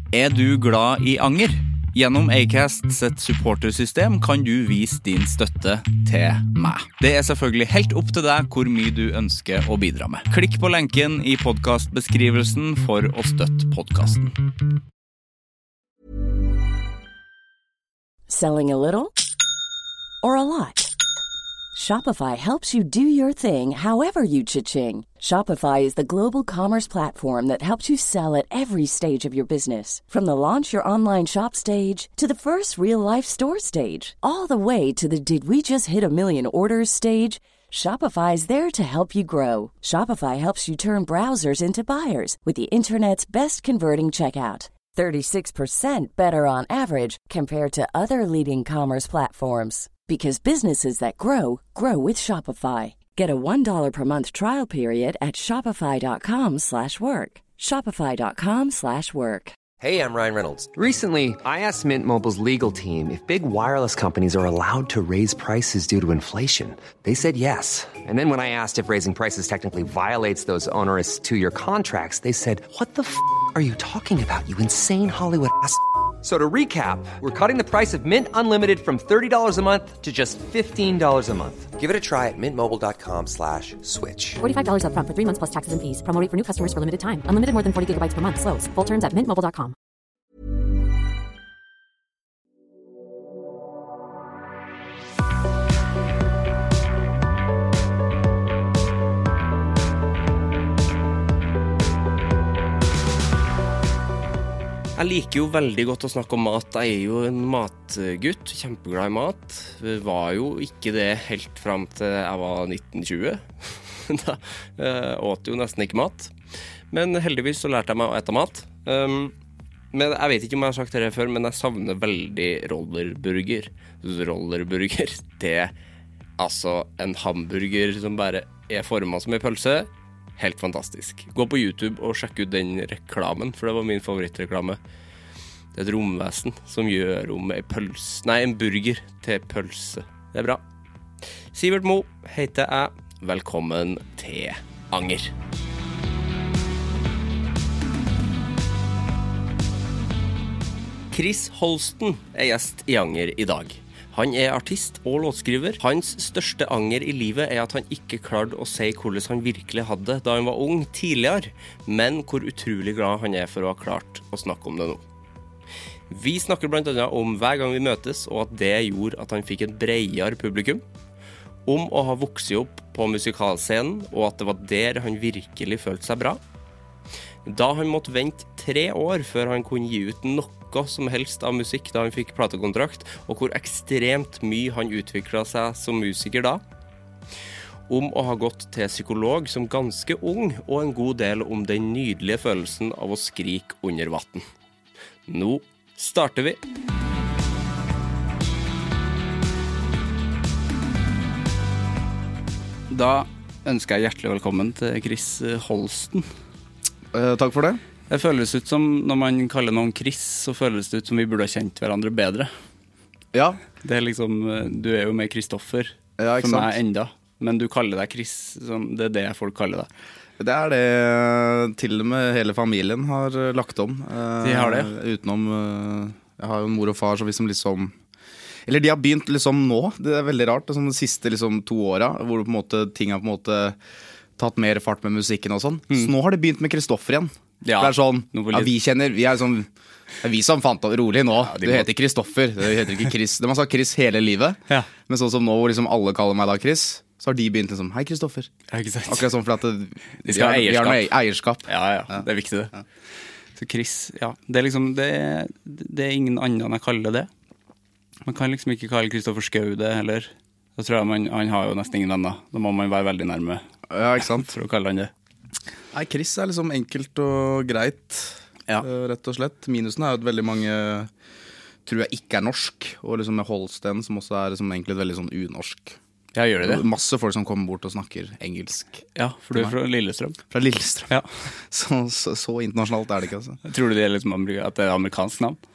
du glad I anger? Gjennom Acast sitt supportersystem kan du vise din støtte til meg. Det selvfølgelig helt opp til deg hvor mye du ønsker å bidra med. Klikk på lenken I podcastbeskrivelsen for å støtte podcasten. Selling a little or a lot? Shopify helps you do your thing however you cha-ching. Shopify is the global commerce platform that helps you sell at every stage of your business. From the launch your online shop stage to the first real-life store stage, all the way to the did we just hit a million orders stage. Shopify is there to help you grow. Shopify helps you turn browsers into buyers with the internet's best converting checkout. 36% better on average compared to other leading commerce platforms. Because businesses that grow, grow with Shopify. Get a $1 per month trial period at shopify.com/work. Shopify.com/work. Hey, I'm Ryan Reynolds. Recently, I asked Mint Mobile's legal team if big wireless companies are allowed to raise prices due to inflation. They said yes. And then when I asked if raising prices technically violates those onerous two-year contracts, they said, "What the f*** are you talking about, you insane Hollywood ass?" So to recap, we're cutting the price of Mint Unlimited from $30 a month to just $15 a month. Give it a try at mintmobile.com/switch. $45 up front for 3 months plus taxes and fees. Promo rate for new customers for limited time. Unlimited more than 40 gigabytes per month. Slows full terms at mintmobile.com. Jeg liker jo veldig godt å snakke om mat. Jeg jo en matgutt, kjempeglad I mat. Jeg var jo ikke det helt frem til jeg var 19-20. Da åt jo nesten ikke mat. Men heldigvis så lærte jeg meg å ete mat. Men jeg vet ikke om jeg har sagt det før, men jeg savner veldig rollerburger. Rollerburger, det altså en hamburger som bare formet som en pølse. Helt fantastisk. Gå på YouTube og sjekk ut den reklamen, for det var min favorittreklame. Det et romvesen som gjør om en burger til pølse. Det bra. Sivert Mo heter jeg. Velkommen til Anger. Chris Holsten gjest I Anger I dag. Han artist og låtskriver. Hans største anger I livet at han ikke klarte å si hvordan han virkelig hadde da han var ung tidligere, men hvor utrolig glad han for å ha klart å snakke om det nå. Vi snakker blant annet om hver gang vi møtes, og at det gjorde at han fikk et bredere publikum, om å ha vokset opp på musikalscenen, og at det var der han virkelig følte seg bra. Da han måtte vente 3 år før han kunne gi ut noe som helst av musikk da han fikk platekontrakt, og hvor ekstremt mye han utviklet seg som musiker da. Om å ha gått til psykolog som ganske ung, og en god del om den nydelige følelsen av å skrike under vatten. Nå starter vi! Da ønsker jeg hjertelig velkommen til Chris Holsten. Takk for det. Det føles ut som, når man kaller noen Chris, så føles det ut som vi burde ha kjent hverandre bedre. Ja. Det liksom, du jo med Kristoffer, ja, for meg enda. Men du kaller deg Chris, det det folk kaller deg. Det det til og med hele familien har lagt om. De har det? Utenom, jeg har jo en mor og far, så vi som liksom... Eller de har begynt liksom nå, det veldig rart, det de siste liksom 2 åra, hvor på en måte, ting har på en måte tatt mer fart med musikken og sånn. Så nå har det begynt med Kristoffer igjen. Ja, det sånn, ja, vi kjenner, vi sånn, vi som fant det rolig nå, ja, du heter Kristoffer, du heter ikke Chris. De har sagt Chris hele livet, ja. Men sånn som nå hvor liksom alle kaller meg da Chris, så har de begynt liksom, hei Kristoffer. Ja, akkurat sånn for at vi har noe eierskap. Ja, det viktig det. Ja. Så Chris, ja, det liksom, det ingen annen jeg kaller det. Man kan liksom ikke kalle Kristoffer Skau det heller. Da tror jeg han har jo nesten ingen venner. Da må man være veldig nærme. Ja, ikke sant? For å kalle han det. Nei, Chris liksom enkelt og greit, ja. Rett og slett. Minusen jo at veldig mange tror jeg ikke norsk, og liksom med Holsten, som også liksom egentlig veldig sånn unorsk. Ja, gjør det? Masse folk som kommer bort og snakker engelsk. Ja, for du fra Lillestrøm. Fra Lillestrøm. Ja. Så internasjonalt det ikke, altså. Tror du det liksom at det amerikansk navn?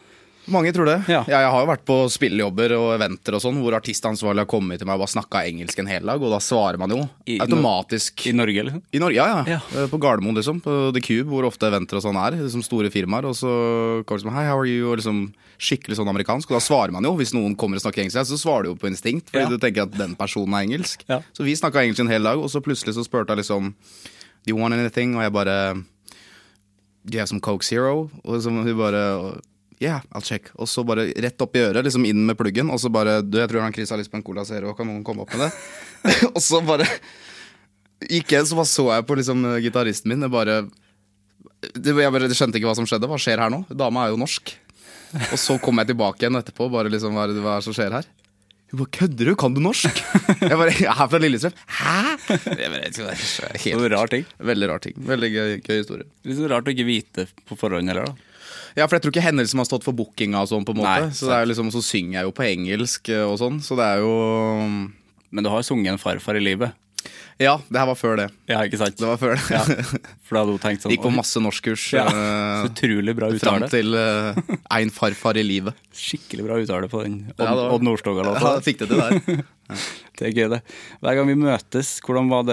Mange tror det. Ja. Jeg har jo vært på spillejobber og eventer og sånn, hvor artistansvarlig har kommet til meg og bare snakket engelsk en hel dag, og da svarer man jo automatisk. I Norge, liksom? I Norge, ja. På Gardermoen, liksom. På The Cube, hvor ofte eventer og sånn liksom store firmaer. Og så kommer det som, hi, how are you? Og liksom skikkelig sånn amerikansk. Og da svarer man jo, hvis noen kommer og snakker engelsk, så svarer du jo på instinkt, fordi du tenker at den personen er engelsk. Ja. Så vi snakket engelsk en hel dag, og så plutselig så spurte jeg liksom, do you want anything? Og jeg bare, do you have some Coke Zero? Og så hun bare... Yeah, I'll check. Og så bare rett opp i øret, liksom inn med pluggen. Og så bare, jeg tror han Chris har lyst på en Cola Zero, kan noen komme opp med det? Og så bare gikk jeg, så jeg på liksom gitaristen min. Jeg skjønte ikke hva som skjedde. Hva skjer her nå? Dama er jo norsk. Og så kom jeg tilbake igjen etterpå, bare liksom, hva er det som skjer her? Hun bare, kødder du? Kan du norsk? Jeg bare, jeg er her fra Lillestrøm. Hæ? Det er helt rar ting. Veldig rar ting. Veldig gøy historie. Det er så rart å ikke vite på forhånd, eller da? Ja, for jeg tror ikke henne som har stått for bookinga og sånn på en måte. Nei, så det er liksom, så synger jeg jo på engelsk og sånn, så det er jo... Men du har sunget en farfar i livet? Ja, det her var før det. Ja, ikke sant? Det var før det. Ja, for da hadde du tenkt sånn... Gikk på masse norskkurs. Ja, så utrolig bra uttale. Frem til en farfar i livet. Skikkelig bra uttale på den Odd Nordstoga-låta. Ja, fikk det til der. Det er gøy det. Hver gang vi møtes, hvordan var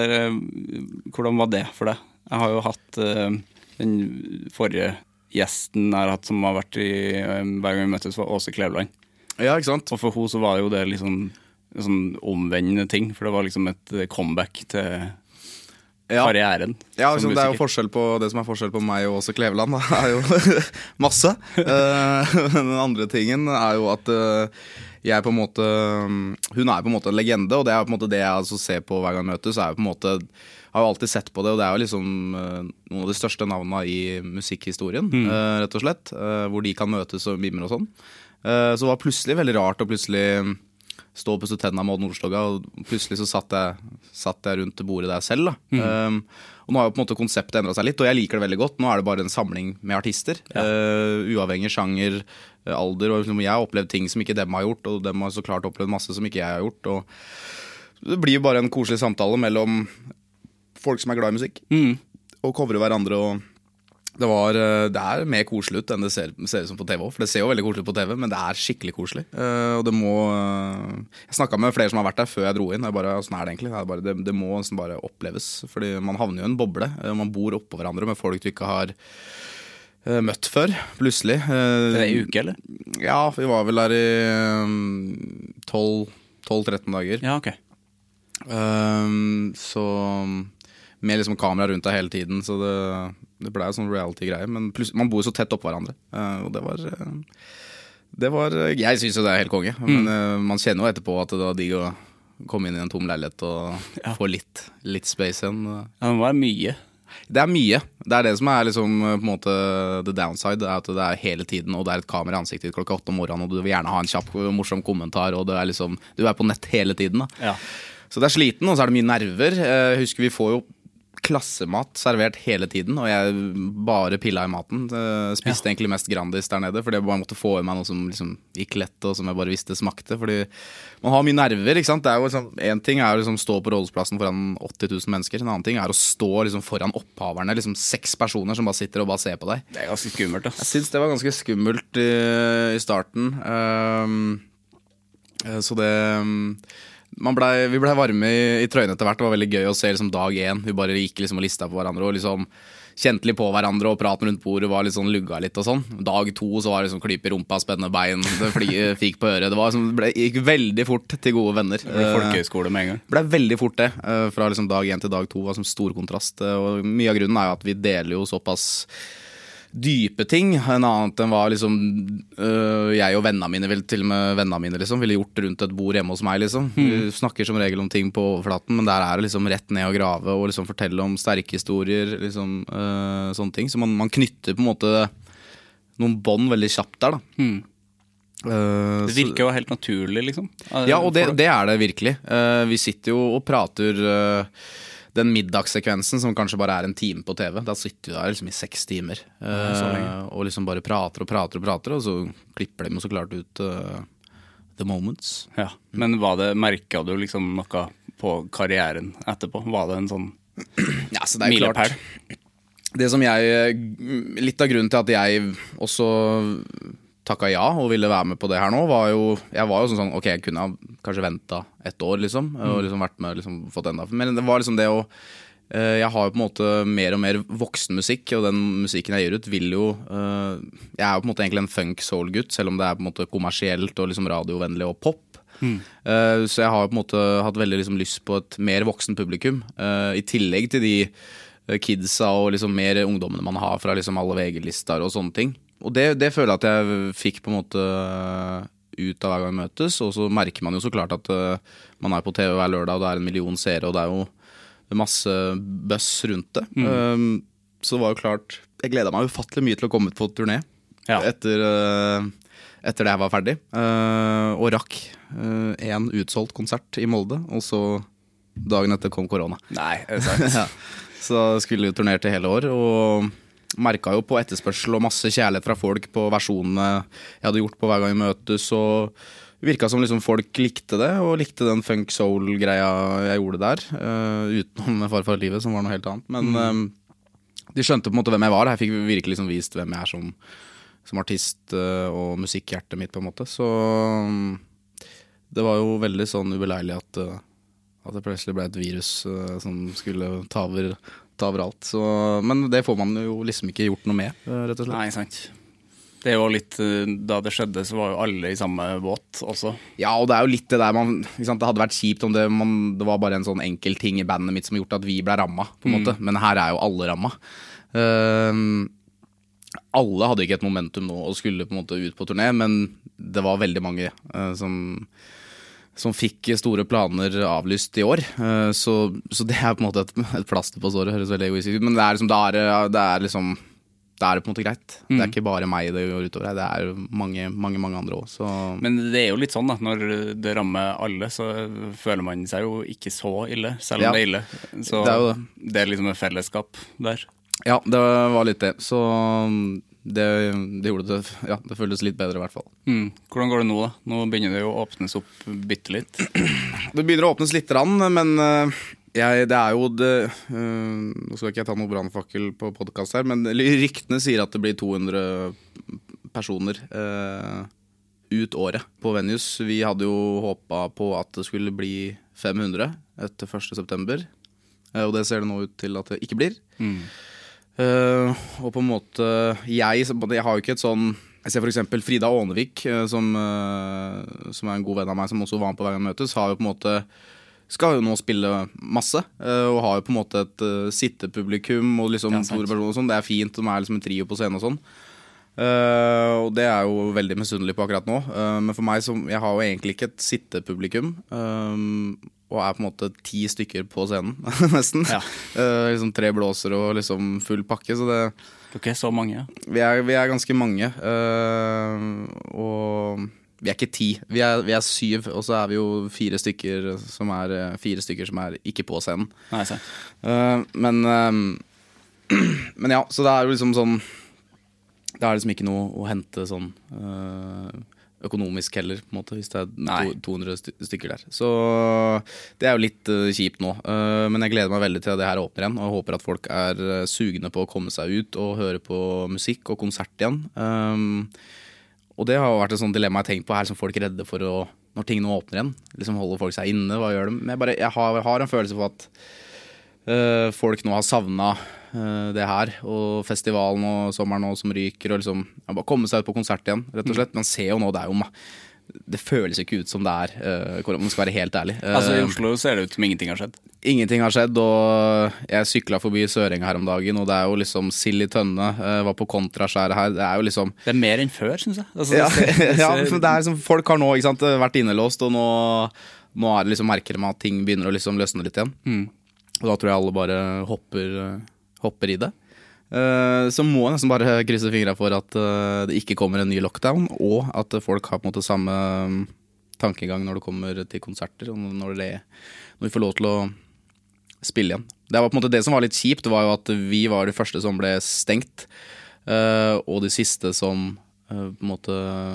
det for deg? Jeg har jo hatt den forrige gjesten jeg har hatt som har vært hver gang vi møttes, var Åse Kleveland. Ja, ikke sant? Og for henne så var jo det liksom en sånn omvendende ting, for det var liksom et comeback til karrieren. Ja, liksom, det er jo forskjell på det som er forskjell på meg og Åse Kleveland, det er jo masse. Den andre tingen er jo at jeg på en måte, hun er på en måte en legende, og det er på en måte det jeg altså ser på hver gang jeg møtes, er jo på en måte, har jo alltid sett på det, og det er jo liksom noen av de største navnene i musikkhistorien, rett og slett, hvor de kan møtes og mimre og sånn. Så det var plutselig veldig rart å plutselig stå på Sutenna med Odd Nordstoga, og plutselig så satt jeg rundt bordet der selv da. Og nå har jo på en måte konseptet endret seg litt, og jeg liker det veldig godt. Nå er det bare en samling med artister, uavhengig sjanger, alder, og liksom, jeg har opplevd ting som ikke dem har gjort, og dem har så klart opplevd masse som ikke jeg har gjort, og det blir jo bare en koselig samtale mellom folk som er glad i musikk, og covrer hverandre, og det er mer koselig ut enn det ser ut som på TV også, for det ser jo veldig koselig ut på TV, men det er skikkelig koselig, og det må jeg snakket med flere som har vært der før jeg dro inn, og jeg bare, sånn er det egentlig, det må bare oppleves, fordi man havner jo i en boble, man bor oppå hverandre med folk du ikke har møtt før, plutselig. Det er en uke, eller? Ja, vi var vel der i 12-13 dager. Ja, ok. Så med liksom kamera rundt deg hele tiden, så det ble jo sånn reality-greie, men man bor jo så tett opp hverandre, og det var jeg synes jo det er helt konge, men man kjenner jo etterpå at det var digg å komme inn i en tom leilighet og få litt space igjen. Ja, det var mye. Det er mye. Det er det som er liksom på en måte the downside, er at det er hele tiden, og det er et kamera i ansiktet klokka 8 om morgenen, og du vil gjerne ha en kjapp, morsom kommentar, og det er liksom, du er på nett hele tiden da. Ja. Så det er sliten, og så er det mye nerver. Jeg husker vi får jo klassemat servert hele tiden, og jeg bare pilla i maten. Spiste egentlig mest Grandis der nede, fordi jeg bare måtte få i meg noe som liksom gikk lett, og som jeg bare visste smakte, fordi man har mye nerver, ikke sant? Det er jo liksom, en ting er å liksom stå på rådhusplassen foran 80 000 mennesker, en annen ting er å stå liksom foran opphaverne, liksom 6 personer som bare sitter og bare ser på deg. Det er ganske skummelt, da. Jeg synes det var ganske skummelt i starten. Så det... vi ble varme i trøyene etter hvert. Det var veldig gøy å se liksom dag 1. Vi bare gikk liksom og lista på hverandre og liksom kjente litt på hverandre, og praten rundt bordet var litt sånn lugga litt og sånn. Dag 2 så var det liksom klyp i rumpa, spennende bein, fikk på øret. Det var liksom, gikk veldig fort til gode venner. Det ble folkehøyskole med en gang. Det ble veldig fort det, fra liksom dag 1 til dag 2 var som stor kontrast. Og mye av grunnen er jo at vi deler jo såpass dype ting, en annet enn hva liksom, jeg og vennene mine, til og med vennene mine liksom, ville gjort rundt et bord hjemme hos meg liksom. Vi snakker som regel om ting på overflaten, men der er det liksom rett ned og grave og liksom fortelle om sterke historier, liksom, sånne ting, så man knytter på en måte noen bånd veldig kjapt der da. Det virker jo helt naturlig liksom. Ja, og det er det virkelig. Vi sitter jo og prater den middagssekvensen som kanskje bare er en time på TV, da sitter vi der liksom i 6 timer og liksom bare prater, og så klipper de jo så klart ut the moments. Ja, men merket du liksom noe på karrieren etterpå? Var det en sånn ja, så det er klart. Det som litt av grunnen til at jeg også takket ja og ville være med på det her nå, jeg var jo sånn, ok, jeg kunne ha kanskje ventet et år liksom, og liksom vært med, liksom fått enda, men det var liksom det å, jeg har jo på en måte mer og mer voksen musikk, og den musikken jeg gir ut vil jo, jeg er jo på en måte egentlig en funk-soul-gutt, selv om det er på en måte kommersielt og liksom radiovennlig og pop. Så jeg har på en måte hatt veldig liksom lyst på et mer voksen publikum, i tillegg til de kidsa og liksom mer ungdommene man har fra liksom alle VG-lister og sånne ting. Og det føler jeg at jeg fikk på en måte ut av hver gang vi møtes, og så merker man jo så klart at man er på TV hver lørdag, og det er 1 million seere, og det er jo masse buzz rundt det. Så det var jo klart, jeg gledet meg ufattelig mye til å komme ut på turné etter det jeg var ferdig, og rakk en utsolgt konsert i Molde, og så dagen etter kom korona. Nei, er det sant? Ja. Så skulle jo turnere til hele år, og merket jo på etterspørsel og masse kjærlighet fra folk på versjonene jeg hadde gjort på hver gang vi møtes, og det virket som liksom folk likte det, og likte den funk-soul-greia jeg gjorde der, utenom Far livet, som var noe helt annet. Men de skjønte på en måte hvem jeg var. Jeg fikk virkelig liksom vist hvem jeg er som artist og musikkhjertet mitt, på en måte. Så det var jo veldig sånn ubeleilig at det plutselig ble et virus som skulle ta over alt. Så, men det får man jo liksom ikke gjort noe med, rett og slett. Nei, sant. Det er jo litt, da det skjedde, så var jo alle i samme båt også. Ja, og det er jo litt det der det hadde vært kjipt om det var bare en sånn enkel ting i bandet mitt som gjort at vi ble rammet, på en måte. Men her er jo alle rammet. Alle hadde ikke et momentum nå og skulle på en måte ut på turné, men det var veldig mange som fikk store planer avlyst i år. Så det er på en måte et plaster på såret, høres veldig egoistisk ut. Men det er liksom, da er det på en måte greit. Det er ikke bare meg det går utover her, det er mange andre også. Men det er jo litt sånn da, når det rammer alle, så føler man seg jo ikke så ille, selv om det er ille. Så det er liksom et fellesskap der. Ja, det var litt det. Så det gjorde det, det føltes litt bedre i hvert fall. Hvordan går det nå da? Nå begynner det jo å åpnes opp bitte litt. Det begynner å åpnes litt, men det er jo det, nå skal ikke jeg ta noe brannfakkel på podcast her, men ryktene sier at det blir 200 personer ut året på Venus. Vi hadde jo håpet på at det skulle bli 500 etter 1. september, og det ser det nå ut til at det ikke blir. Og på en måte jeg har jo ikke et sånn, jeg ser for eksempel Frida Ånevik som er en god venn av meg, som også var med på hver gang møtes, har jo på en måte skal jo nå spille masse, og har jo på en måte et sittepublikum og liksom store personer og sånn. Det er fint, de er liksom en trio på scenen og sånn, og det er jo veldig misunnelig på akkurat nå. Men for meg, jeg har jo egentlig ikke et sittepublikum, og er på en måte 10 stykker på scenen, nesten. Liksom 3 blåser og liksom full pakke, så det... Dere er så mange, ja. Vi er ganske mange, og vi er ikke 10, vi er 7, og så er vi jo 4 stykker som er ikke på scenen. Nei, sant. Men ja, så det er jo liksom sånn, det er liksom ikke noe å hente sånn... økonomisk heller, på en måte, hvis det er 200 stykker der. Så det er jo litt kjipt nå. Men jeg gleder meg veldig til at det her åpner igjen, og jeg håper at folk er sugne på å komme seg ut og høre på musikk og konsert igjen. Og det har vært et sånt dilemma jeg tenkt på her, som folk er redde for når ting nå åpner igjen. Liksom holder folk seg inne, hva gjør de? Men jeg har en følelse på at folk nå har savnet det her, og festivalen og sommeren nå som ryker, og liksom bare komme seg ut på konsert igjen, rett og slett. Man ser jo nå, det føles ikke ut som det er, om man skal være helt ærlig. Altså i Oslo ser det ut som ingenting har skjedd. Ingenting har skjedd, og jeg syklet forbi Sørenga her om dagen, og det er jo liksom sild i tønne, var på kontraskjæret her, det er jo liksom... Det er mer enn før, synes jeg. Altså, ja, det er liksom, folk har nå, ikke sant, vært innelåst, og nå er det liksom merker med at ting begynner å liksom løsne litt igjen. Og da tror jeg alle bare hopper i det. Så må jeg nesten bare krysse fingrene for at det ikke kommer en ny lockdown, og at folk har på en måte samme tankegang når det kommer til konserter, og når vi får lov til å spille igjen. Det var på en måte det som var litt kjipt, var jo at vi var de første som ble stengt, og de siste som på en måte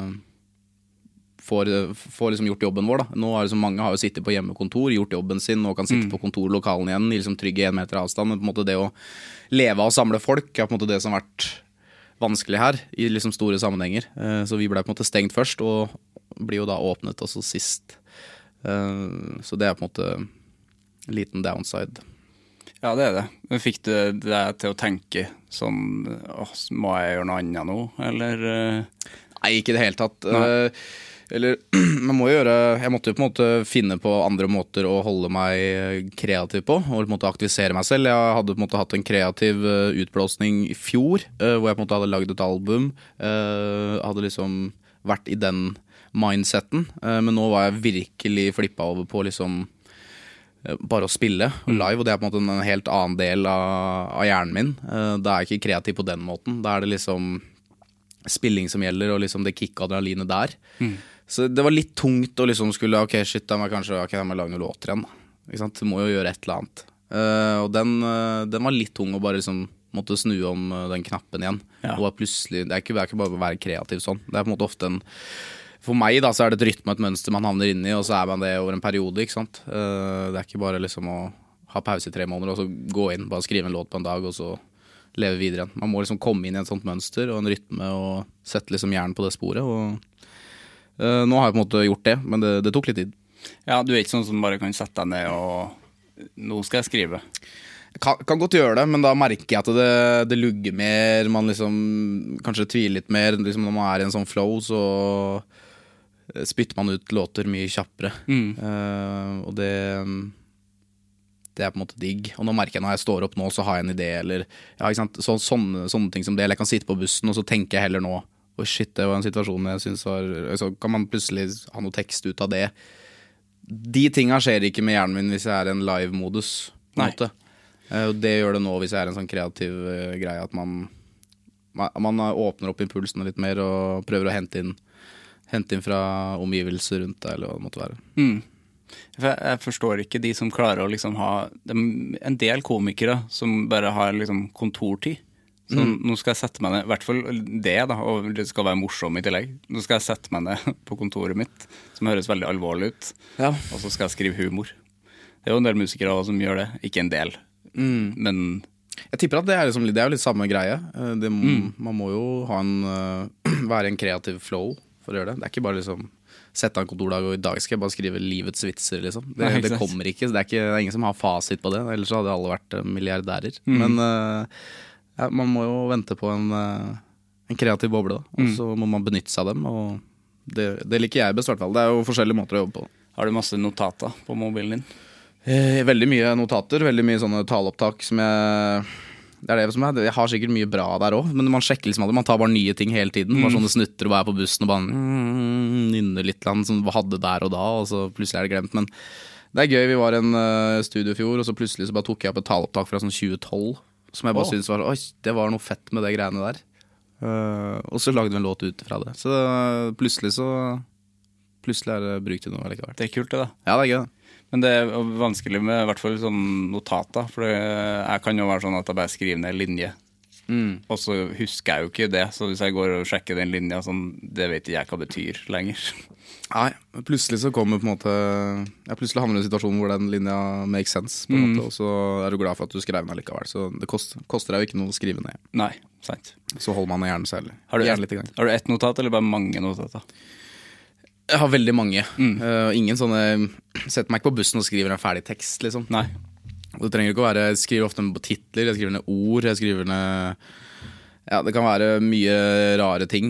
får liksom gjort jobben vår da. Nå er det så mange har jo sittet på hjemmekontor, gjort jobben sin, og kan sitte på kontorlokalen igjen i liksom trygge 1 meter avstand, men på en måte det å leve og samle folk er på en måte det som har vært vanskelig her i liksom store sammenhenger. Så vi ble på en måte stengt først, og blir jo da åpnet også sist. Så det på en måte en liten downside. Ja, det det. Men fikk du deg til å tenke sånn, må jeg gjøre noe annet nå, eller? Nei, ikke i det hele tatt. Eller, jeg måtte jo på en måte finne på andre måter å holde meg kreativ på, og på en måte aktivisere meg selv. Jeg hadde på en måte hatt en kreativ utblåsning i fjor, hvor jeg på en måte hadde laget et album, hadde liksom vært i den mindseten, men nå var jeg virkelig flippet over på liksom bare å spille live, og det på en måte en helt annen del av hjernen min. Da jeg ikke kreativ på den måten. Da det liksom spilling som gjelder, og liksom det kick-adrenalinet der. Så det var litt tungt å liksom skulle, ok, shit, da må jeg lage noen låter igjen. Ikke sant? Du må jo gjøre et eller annet. Og den var litt tung å bare liksom måtte snu om den knappen igjen. Ja. Og plutselig, det ikke bare å være kreativ sånn. Det på en måte ofte for meg da, så det et rytme, et mønster man havner inn i, og så man det over en periode, ikke sant? Det ikke bare liksom å ha pause i 3 måneder, og så gå inn, bare skrive en låt på en dag, og så leve videre igjen. Man må liksom komme inn i et sånt mønster, og en rytme, og sette liksom hjernen på det sporet, og nå har jeg på en måte gjort det, men det tok litt tid. Ja, du ikke sånn som bare kan sette deg ned, og nå skal jeg skrive. Kan godt gjøre det, men da merker jeg at det lugger mer, man liksom kanskje tviler litt mer, liksom når man i en sånn flow, så spytter man ut låter mye kjappere. Og det på en måte digg. Og nå merker jeg når jeg står opp nå, så har jeg en idé, eller ja, ikke sant? Sånne ting som det. Eller jeg kan sitte på bussen, og så tenker jeg heller nå, shit, det var en situasjon jeg synes var, så kan man plutselig ha noe tekst ut av det. De tingene skjer ikke med hjernen min hvis jeg i en live-modus, på en måte. Og det gjør det nå hvis jeg en sånn kreativ greie, at man åpner opp impulsene litt mer, og prøver å hente inn fra omgivelser rundt deg, eller hva det måtte være. For jeg forstår ikke de som klarer å liksom ha en del komikere som bare har liksom kontortid. Så nå skal jeg sette meg ned, i hvert fall det da, og det skal være morsom i tillegg. Nå skal jeg sette meg ned på kontoret mitt, som høres veldig alvorlig ut, og så skal jeg skrive humor. Det jo en del musikere også som gjør det, ikke en del. Men jeg tipper at det liksom, det jo litt samme greie. Man må jo være en kreativ flow for å gjøre det. Det ikke bare liksom sette en kontordag, og i dag skal jeg bare skrive livets vitser, liksom. Det kommer ikke, så det er ingen som har fasit på det, ellers hadde alle vært milliardærer. Men man må jo vente på en kreativ boble, da. Og så må man benytte seg av dem, og det liker jeg best i hvert fall. Det jo forskjellige måter å jobbe på. Har du masse notater på mobilen din? Veldig mye notater, veldig mye sånne taleopptak som det som jeg har sikkert mye bra der også, men man sjekker liksom aldri, man tar bare nye ting hele tiden, bare sånne snutter og bare på bussen og bare nynner litt land som vi hadde der og da, og så plutselig det glemt, men det gøy, vi var i en studio i fjor, og så plutselig så bare tok jeg opp et taleopptak fra sånn 2012, som jeg bare synes var, det var noe fett med det greiene der, og så lagde vi en låt ut fra det, så plutselig det brukt til noe likevel. Det kult det da. Ja, det gøy det. Men det vanskelig med i hvert fall sånn notater, for jeg kan jo være sånn at jeg bare skriver ned linje, og så husker jeg jo ikke det, så hvis jeg går og sjekker den linja, sånn, det vet ikke jeg hva betyr lenger. Nei, plutselig så kommer på en måte, plutselig havner du i en situasjon hvor den linja makes sense, på en måte, og så du glad for at du skrev den likevel, så det koster deg jo ikke noe å skrive ned. Nei, sant. Så holder man hjernen selv. Har du ett notat, eller bare mange notater? Jeg har veldig mange. Ingen sånne setter meg ikke på bussen og skriver en ferdig tekst, liksom. Nei. Og det trenger ikke å være, jeg skriver ofte på titler, jeg skriver ned ord, jeg skriver ned, ja, det kan være mye rare ting,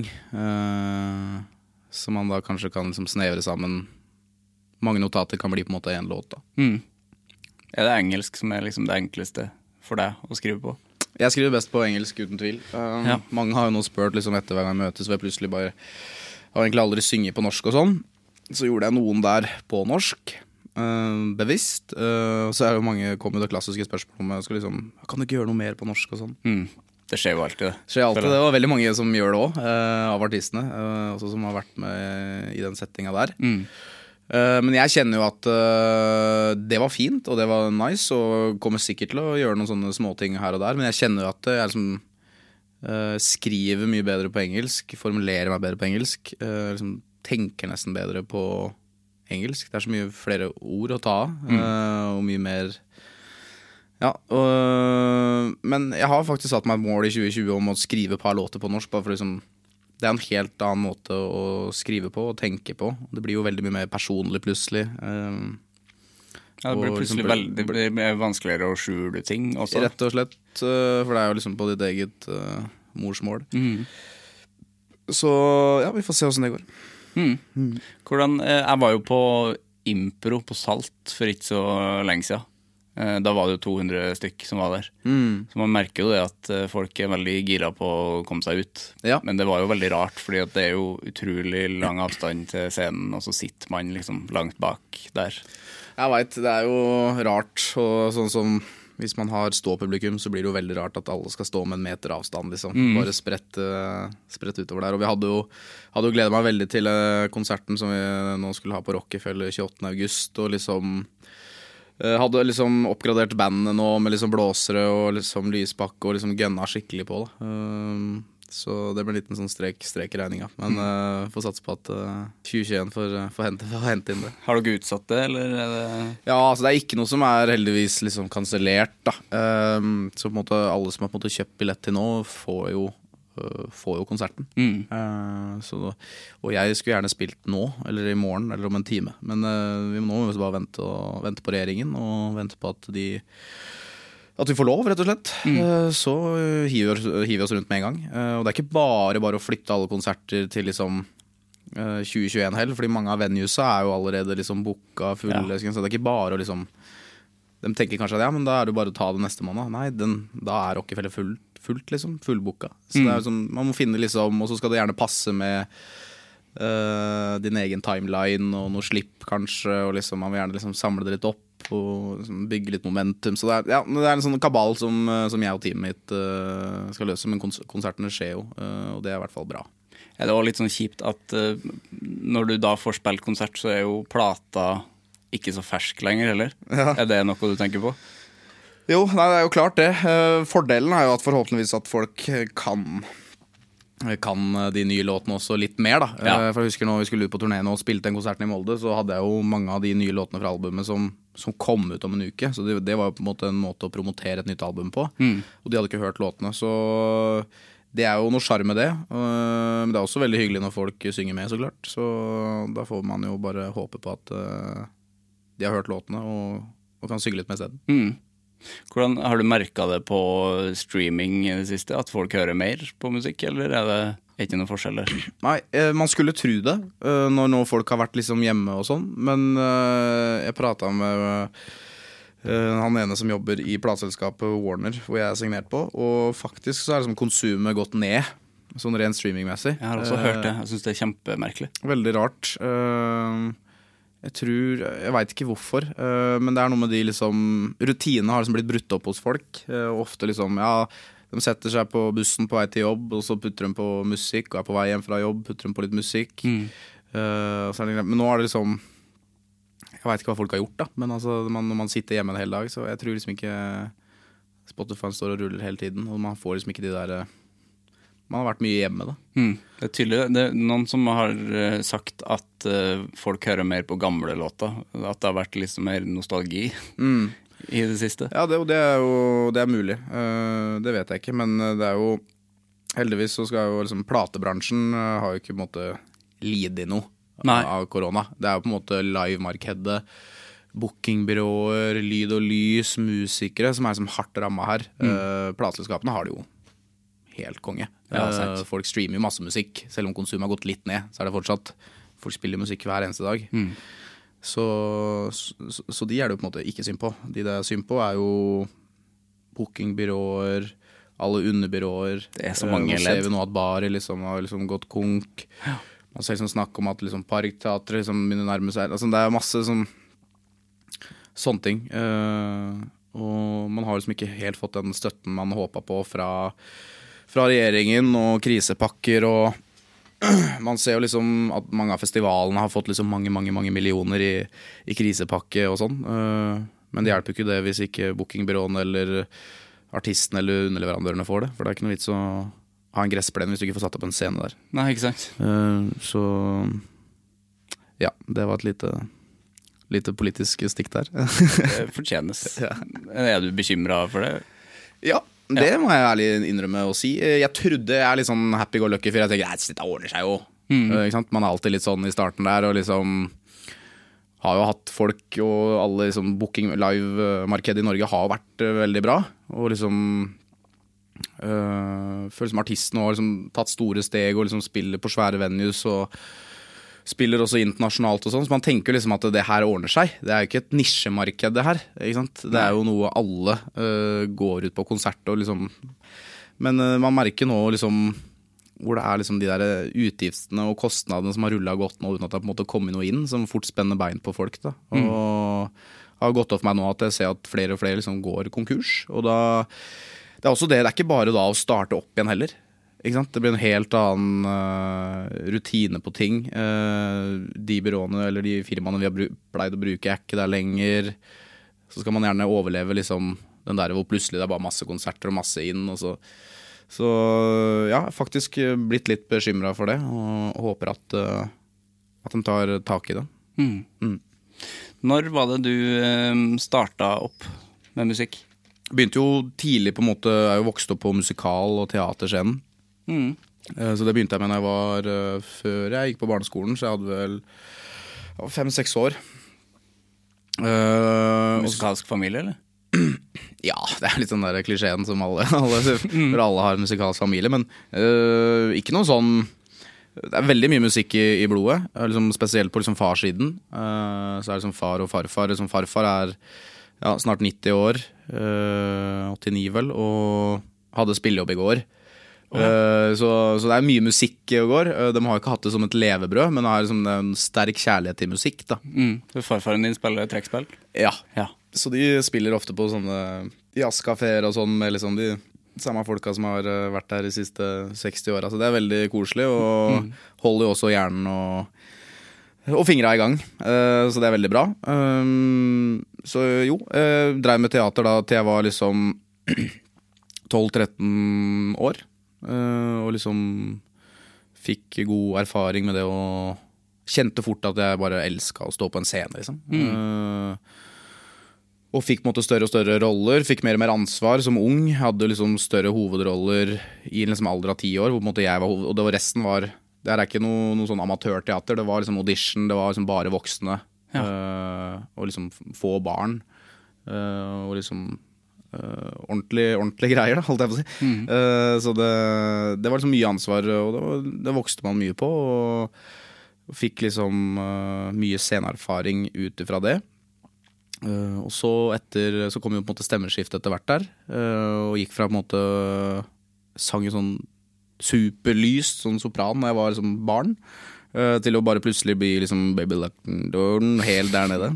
som man da kanskje kan liksom snevre sammen. Mange notater kan bli på en måte en låt da. Det engelsk som liksom det enkleste for deg å skrive på? Jeg skriver best på engelsk, uten tvil. Mange har jo nå spurt liksom etter hver gang jeg møtes, så jeg plutselig bare har egentlig aldri synget på norsk og sånn. Så gjorde jeg noen der på norsk, bevisst. Så jo mange kommet det klassiske spørsmål om jeg skal liksom, kan du ikke gjøre noe mer på norsk og sånn? Det skjer jo alltid det. Det var veldig mange som gjør det også, av artistene, også som har vært med i den settinga der. Men jeg kjenner jo at det var fint, og det var nice, og kommer sikkert til å gjøre noen sånne småting her og der, men jeg kjenner jo at jeg liksom skriver mye bedre på engelsk, formulerer meg bedre på engelsk, liksom tenker nesten bedre på engelsk. Det så mye flere ord å ta av, og mye mer Ja, men jeg har faktisk satt meg et mål i 2020 om å skrive et par låter på norsk, bare for liksom, det en helt annen måte å skrive på og tenke på. Det blir jo veldig mye mer personlig plutselig. Ja, det blir plutselig liksom, det blir vanskeligere å skjule ting også. Rett og slett, for det jo liksom på ditt eget morsmål. Så ja, vi får se hvordan det går. Hvordan, jeg var jo på impro på Salt for ikke så lenge siden. Da var det jo 200 stykk som var der. Så man merker jo det at folk veldig gira på å komme seg ut. Ja. Men det var jo veldig rart, fordi at det jo utrolig lang avstand til scenen, og så sitter man liksom langt bak der. Jeg vet, det jo rart, og sånn som hvis man har ståpublikum, så blir det jo veldig rart at alle skal stå med 1 meter avstand, liksom. Bare spredt utover der. Og vi hadde jo gledet meg veldig til konserten som vi nå skulle ha på Rockefeller 28. august, og liksom hadde liksom oppgradert bandene nå med liksom blåsere og liksom lyspakke og liksom gønna skikkelig på det. Så det ble en liten sånn strek i regninga. Men får satse på at 2021 får hente inn det. Har dere utsatt det, eller det... Ja, altså det ikke noe som heldigvis liksom kansellert da. Så på en måte alle som har på en måte kjøpt billett til nå får jo konserten. Og jeg skulle gjerne spilt nå, eller i morgen, eller om en time. Men vi må bare vente på regjeringen, og vente på at vi får lov, rett og slett. Så hiver vi oss rundt med en gang. Og det ikke bare å flytte alle konserter til liksom 2021 heller, fordi mange av venuesa jo allerede liksom booka fulle. Ja. Så det ikke bare å liksom... De tenker kanskje at ja, men da det bare å ta det neste måned. Nei, da Rockefeller fullt liksom, fullboka. Så det liksom, man må finne liksom, og så skal det gjerne passe med din egen timeline og noe slipp kanskje, og liksom, man vil gjerne liksom samle det litt opp og liksom, bygge litt momentum. Så det det en sånn kabal som jeg og teamet mitt skal løse, men konsertene skjer jo, og det i hvert fall bra. Det også litt sånn kjipt at når du da får spilt konsert, så jo plata ikke så fersk lenger heller. Ja. Det noe du tenker på? Jo, nei, det jo klart det. Fordelen jo at forhåpentligvis at folk kan de nye låtene også litt mer da. Ja. For jeg husker når vi skulle ut på turné og spilte den konserten i Molde, så hadde jeg jo mange av de nye låtene fra albumet som kom ut om en uke. Så det var på en måte å promotere et nytt album på. Og de hadde ikke hørt låtene, så det jo noe charme med det. Men det også veldig hyggelig når folk synger med, så klart. Så da får man jo bare håpe på at de har hørt låtene og kan synge litt med stedet. Hvordan har du merket det på streaming i det siste? At folk hører mer på musikk, eller det ikke noen forskjeller? Nei, man skulle tro det når folk har vært liksom hjemme og sånn. Men jeg pratet med han ene som jobber i plateselskapet Warner, hvor jeg signert på, og faktisk så det som konsumet gått ned, sånn rent streamingmessig. Jeg har også hørt det, jeg synes det kjempemerkelig. Veldig rart. Jeg vet ikke hvorfor, men det noe med de liksom, rutinene har liksom blitt brutt opp hos folk, og ofte liksom, ja, de setter seg på bussen på vei til jobb, og så putter de på musikk, og på vei hjem fra jobb, putter de på litt musikk. Men nå det liksom, jeg vet ikke hva folk har gjort da, men altså, når man sitter hjemme en hel dag, så jeg tror liksom ikke Spotify står og ruller hele tiden, og man får liksom ikke de der... Man har vært mye hjemme da. Det tydelig. Det noen som har sagt at folk hører mer på gamle låter. At det har vært liksom mer nostalgi i det siste. Ja, det mulig. Det vet jeg ikke, men det jo... Heldigvis så skal jo liksom platebransjen har jo ikke på en måte lidet noe av korona. Det jo på en måte live-markedet, bookingbyråer, lyd og lys, musikere som liksom hardt rammet her. Plateselskapene har det jo helt konge. Folk streamer jo masse musikk. Selv om konsum har gått litt ned, så det fortsatt folk spiller musikk hver eneste dag. Så de det jo på en måte ikke synd på. De det synd på jo bookingbyråer, alle underbyråer. Det så mange ledd. Nå ser vi nå at barer liksom har liksom gått konk. Man ser liksom snakk om at liksom parkteater liksom begynner å nærme seg. Altså, det masse sånne ting. Og man har liksom ikke helt fått den støtten man håpet på fra regjeringen og krisepakker, og man ser jo liksom at mange av festivalene har fått liksom mange millioner i krisepakke og sånn, men det hjelper ikke det hvis ikke bookingbyråene eller artistene eller underleverandørene får det, for det ikke noe vits å ha en gressplen hvis du ikke får satt opp en scene der. Nei, ikke sant? Så ja, det var et lite politisk stikk der. Det fortjenes. Er du bekymret for det? Ja, det må jeg ærlig innrømme å si. Jeg trodde jeg litt sånn happy-go-lucky, for jeg tenker, dette ordner seg jo. Ikke sant? Man er alltid litt sånn i starten der, og liksom har jo hatt folk, og alle liksom booking live-markedet i Norge har vært veldig bra, og liksom føler som artisten har liksom tatt store steg og liksom spiller på svære venues og spiller også internasjonalt og sånn, så man tenker liksom at det her ordner seg. Det er jo ikke et nisjemarked det her, ikke sant? Det er jo noe alle går ut på konsert og liksom, men man merker nå liksom hvor det er liksom de der utgiftene og kostnadene som har rullet godt nå uten at det på en måte kommer noe inn, som fort spenner bein på folk da. Og har gått opp for meg nå at jeg ser at flere og flere liksom går konkurs, og da det er også det er ikke bare da å starte opp igjen heller. Ikke sant? Det blir en helt annen rutine på ting. De byråene eller de firmaene vi har pleid å bruke er ikke der lenger. Så skal man gjerne overleve liksom, den der hvor plutselig det er bare masse konserter og masse inn. Og så ja, faktisk blitt litt bekymret for det, og håper at de tar tak i det. Når var det du startet opp med musikk? Begynte jo tidlig på en måte, jeg er jo vokst opp på musikal- og teaterscenen. Så det begynte jeg med når jeg var før jeg gikk på barneskolen, så jeg hadde vel 5-6 år. Musikalsk familie, eller? Ja, det er litt sånn der klisjeen som alle for alle har en musikalsk familie, men ikke noe sånn. Det er veldig mye musikk i blodet, liksom, spesielt på liksom farssiden. Så er det liksom far og farfar. Liksom, farfar er snart 90 år, 89 vel, og hadde spillejobb i går. Så det er mye musikk i går. De har ikke hatt det som et levebrød, men det er liksom en sterk kjærlighet til musikk da. Så farfaren din spiller trekkspill? Ja, så de spiller ofte på sånne jazzkaféer og sånn, med liksom de samme folka som har vært der de siste 60 årene. Så det er veldig koselig, og holder jo også hjernen og fingra i gang, så det er veldig bra. Så jo, drev med teater da til jeg var liksom 12-13 år, og liksom fikk god erfaring med det, og kjente fort at jeg bare elsket å stå på en scene liksom. Og fikk på en måte større og større roller, fikk mer og mer ansvar som ung, hadde liksom større hovedroller i liksom alder av 10 år, hvor på en måte jeg var og det var resten var, det er ikke noe sånn amatørteater, det var liksom audition, det var liksom bare voksne, og liksom få barn, og liksom ordentlig greier da, holdt jeg på å si. Så det var liksom mye ansvar, og det vokste man mye på, og fikk liksom mye sceneerfaring ut ifra det. Og så kom jo på en måte stemmeskiftet etter hvert der, og gikk fra på en måte sang jo sånn superlyst, sånn sopran når jeg var liksom barn, til å bare plutselig bli liksom Baby Luckendorn helt der nede.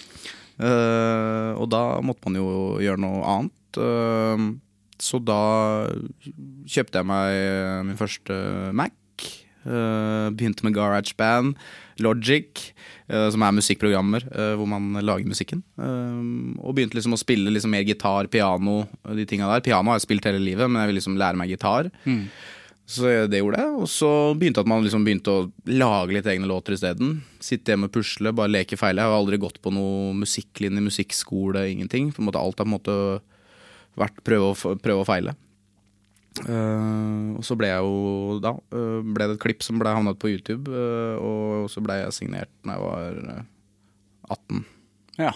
Og da måtte man jo gjøre noe annet, så da kjøpte jeg meg min første Mac, begynte med GarageBand, Logic, som er musikkprogrammer hvor man lager musikken, og begynte liksom å spille liksom mer gitar, piano, de tingene der. Piano har jeg spilt hele livet, men jeg vil liksom lære meg gitar. Så det gjorde jeg, og så begynte at man liksom begynte å lage litt egne låter i stedet. Sitte hjemme og pusle, bare leke feil. Jeg har aldri gått på noe musikklinje, musikkskole, ingenting. På en måte alt har på en måte vært prøve og feile. Og så ble jeg jo da ble det et klipp som ble havnet på YouTube, og så ble jeg signert når jeg var 18. Ja.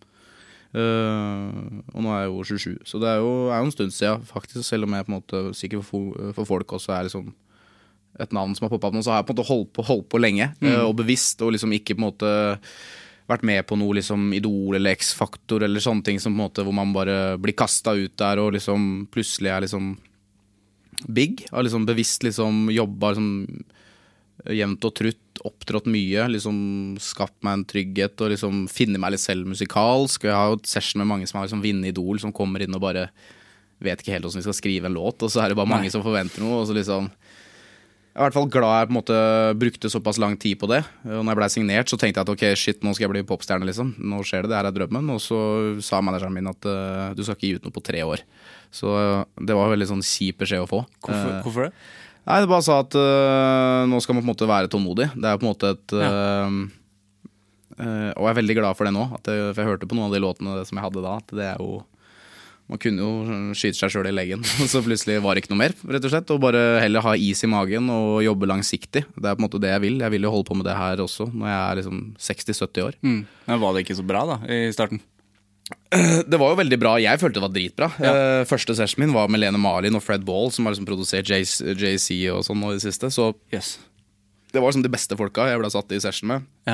Og nå er jeg jo 27, så det er jo en stund siden faktisk, selv om jeg på en måte sikkert for folk også er liksom et navn som har poppet opp nå, så har jeg på en måte holdt på lenge, og bevisst, og liksom ikke på en måte vært med på noe liksom Idol eller X-faktor eller sånne ting som på en måte hvor man bare blir kastet ut der og liksom plutselig er liksom big, har liksom bevisst liksom jobbet liksom jevnt og trutt, opptrådt mye, liksom skapt meg en trygghet og liksom finne meg litt selv musikalsk. Jeg har jo et session med mange som har liksom vunnet Idol, som kommer inn og bare vet ikke helt hvordan vi skal skrive en låt, og så er det bare mange som forventer noe, og så liksom jeg er i hvert fall glad jeg på en måte brukte såpass lang tid på det, og når jeg ble signert så tenkte jeg at ok, shit, nå skal jeg bli popstjerne liksom, nå skjer det her er drømmen, og så sa manageren min at du skal ikke gi ut noe på 3 år, så det var veldig sånn kjip beskjed å få. Hvorfor det? Nei, det bare sa at nå skal man på en måte være tålmodig, det er på en måte Og jeg er veldig glad for det nå, for jeg hørte på noen av de låtene som jeg hadde da, at det jo man kunne jo skyte seg selv i leggen, og så plutselig var det ikke noe mer, rett og slett, og bare heller ha is i magen og jobbe langsiktig. Det på en måte det jeg vil jo holde på med det her også, når jeg liksom 60-70 år. Men var det ikke så bra da, i starten? Det var jo veldig bra, jeg følte det var dritbra. Første session min var med Lene Marlin og Fred Ball, som har liksom produsert JC og sånn nå i det siste, så det var liksom de beste folka jeg ble satt i session med. Ja.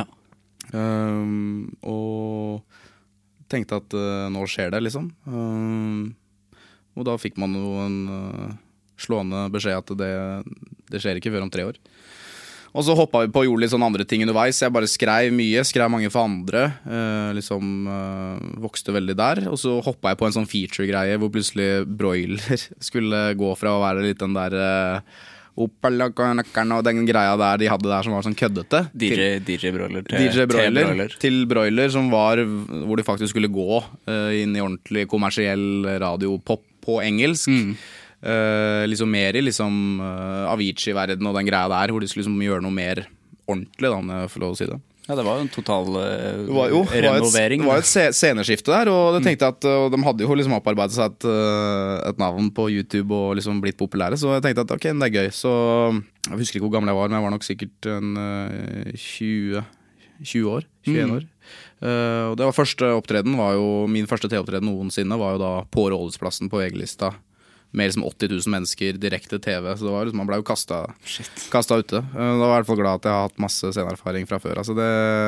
Og tenkte at nå skjer det liksom, og da fikk man jo en slående beskjed at det skjer ikke før om 3 år. Og så hoppet vi på og gjorde litt sånne andre ting underveis. Jeg bare skrev mange for andre, vokste veldig der. Og så hoppet jeg på en sånn feature-greie hvor plutselig Broiler skulle gå fra å være litt den der og den greia der de hadde der som var sånn køddete. DJ Broiler til Broiler, som var hvor de faktisk skulle gå inn i ordentlig kommersiell radio-pop på engelsk. Liksom mer i liksom Avicii-verden og den greia der, hvor de skulle liksom gjøre noe mer ordentlig, da, om jeg får lov å si det. Ja, det var jo en total renovering. Det var et sceneskifte der, og jeg tenkte at de hadde jo liksom opparbeidet seg et navn på YouTube og liksom blitt populære, så jeg tenkte at ok, det gøy. Så jeg husker ikke hvor gammel jeg var, men jeg var nok sikkert en 20 år, 21 år. Og det var første opptreden, min første TV-opptreden noensinne, var jo da på Rådhusplassen på VG-lista. Mer som 80 000 mennesker direkte TV, så det var liksom, man ble jo kastet ute. Da var jeg i hvert fall glad at jeg har hatt masse sceneerfaring fra før. Altså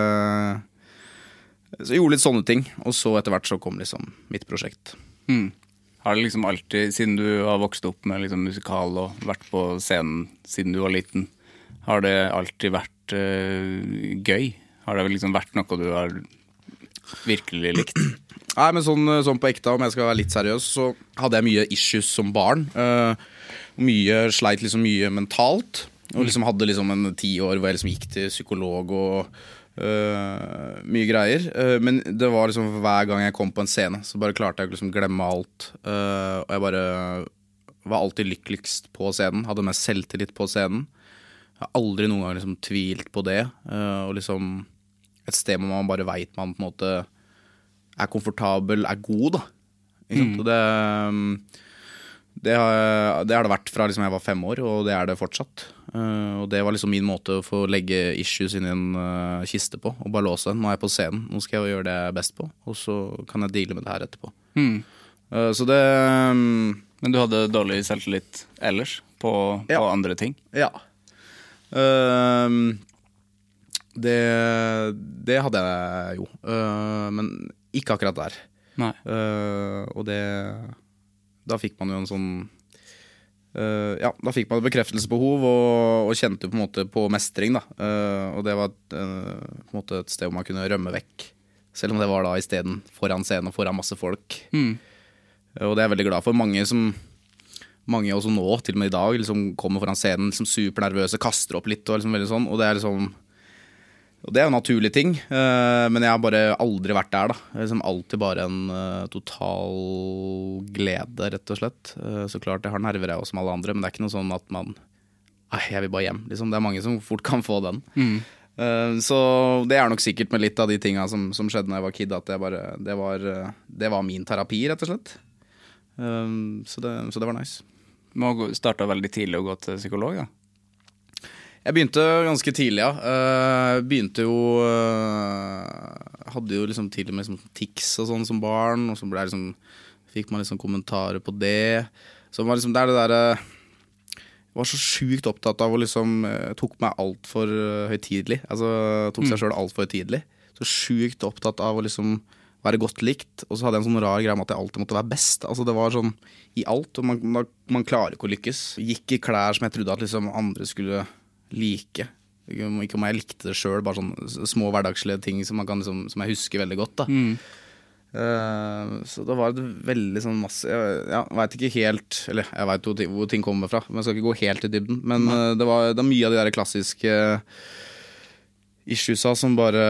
så jeg gjorde litt sånne ting, og så etter hvert så kom liksom mitt prosjekt. Har det liksom alltid, siden du har vokst opp med liksom musikal og vært på scenen siden du var liten, har det alltid vært gøy? Har det liksom vært noe du har virkelig likt? Nei, men sånn på ekte, om jeg skal være litt seriøs, så hadde jeg mye issues som barn. Sleit liksom mye mentalt, og liksom hadde liksom en 10 år hvor jeg liksom gikk til psykolog og mye greier. Men det var liksom hver gang jeg kom på en scene, så bare klarte jeg å liksom glemme alt. Og jeg bare var alltid lykkeligst på scenen, hadde mest selvtillit på scenen. Jeg har aldri noen gang liksom tvilt på det, og liksom et sted hvor man bare vet man på en måte komfortabel, god da. Det har det vært fra liksom jeg var 5 år, og det det fortsatt. Og det var liksom min måte å få legge issues inn i en kiste på, og bare låse den. Nå jeg på scenen, nå skal jeg gjøre det jeg best på, og så kan jeg deale med det her etterpå. Så det... Men du hadde dårlig selvtillit ellers på andre ting? Ja. Det hadde jeg jo, men ikke akkurat der. Nei. Og da fikk man jo en sånn da fikk man et bekreftelsesbehov og kjente på en måte på mestring da. Og det var på en måte et sted hvor man kunne rømme vekk, selv om det var da i stedet foran scenen og foran masse folk. Og det jeg veldig glad for. Mange også nå, til og med i dag, liksom kommer foran scenen liksom supernervøse, kaster opp litt og liksom veldig sånn, og det liksom... Og det jo en naturlig ting, men jeg har bare aldri vært der da. Det liksom alltid bare en total glede, rett og slett. Så klart jeg har nerver jeg også som alle andre, men det ikke noe sånn at jeg vil bare hjem. Liksom, det mange som fort kan få den. Så det nok sikkert med litt av de tingene som skjedde når jeg var kid, at det var min terapi, rett og slett. Så det var nice. Du startet veldig tidlig å gå til psykolog da? Jeg begynte ganske tidlig, ja. Hadde jo liksom tidlig med liksom tics og sånn som barn, og så fikk man liksom kommentarer på det. Så var liksom det der jeg var så sykt opptatt av å liksom tok meg alt for høytidelig. Altså tok seg selv alt for høytidelig. Så sykt opptatt av å liksom være godt likt, og så hadde jeg en sånn rar greie med at jeg alltid måtte være best. Altså det var sånn i alt, og man klarer ikke å lykkes. Gikk i klær som jeg trodde at liksom andre skulle like. Ikke om jeg likte det selv, bare sånne små hverdagslige ting som jeg husker veldig godt da. Så det var et veldig sånn masse, jeg vet ikke helt, eller jeg vet hvor ting kommer fra, men jeg skal ikke gå helt i dybden, men det var mye av de der klassiske issuesa som bare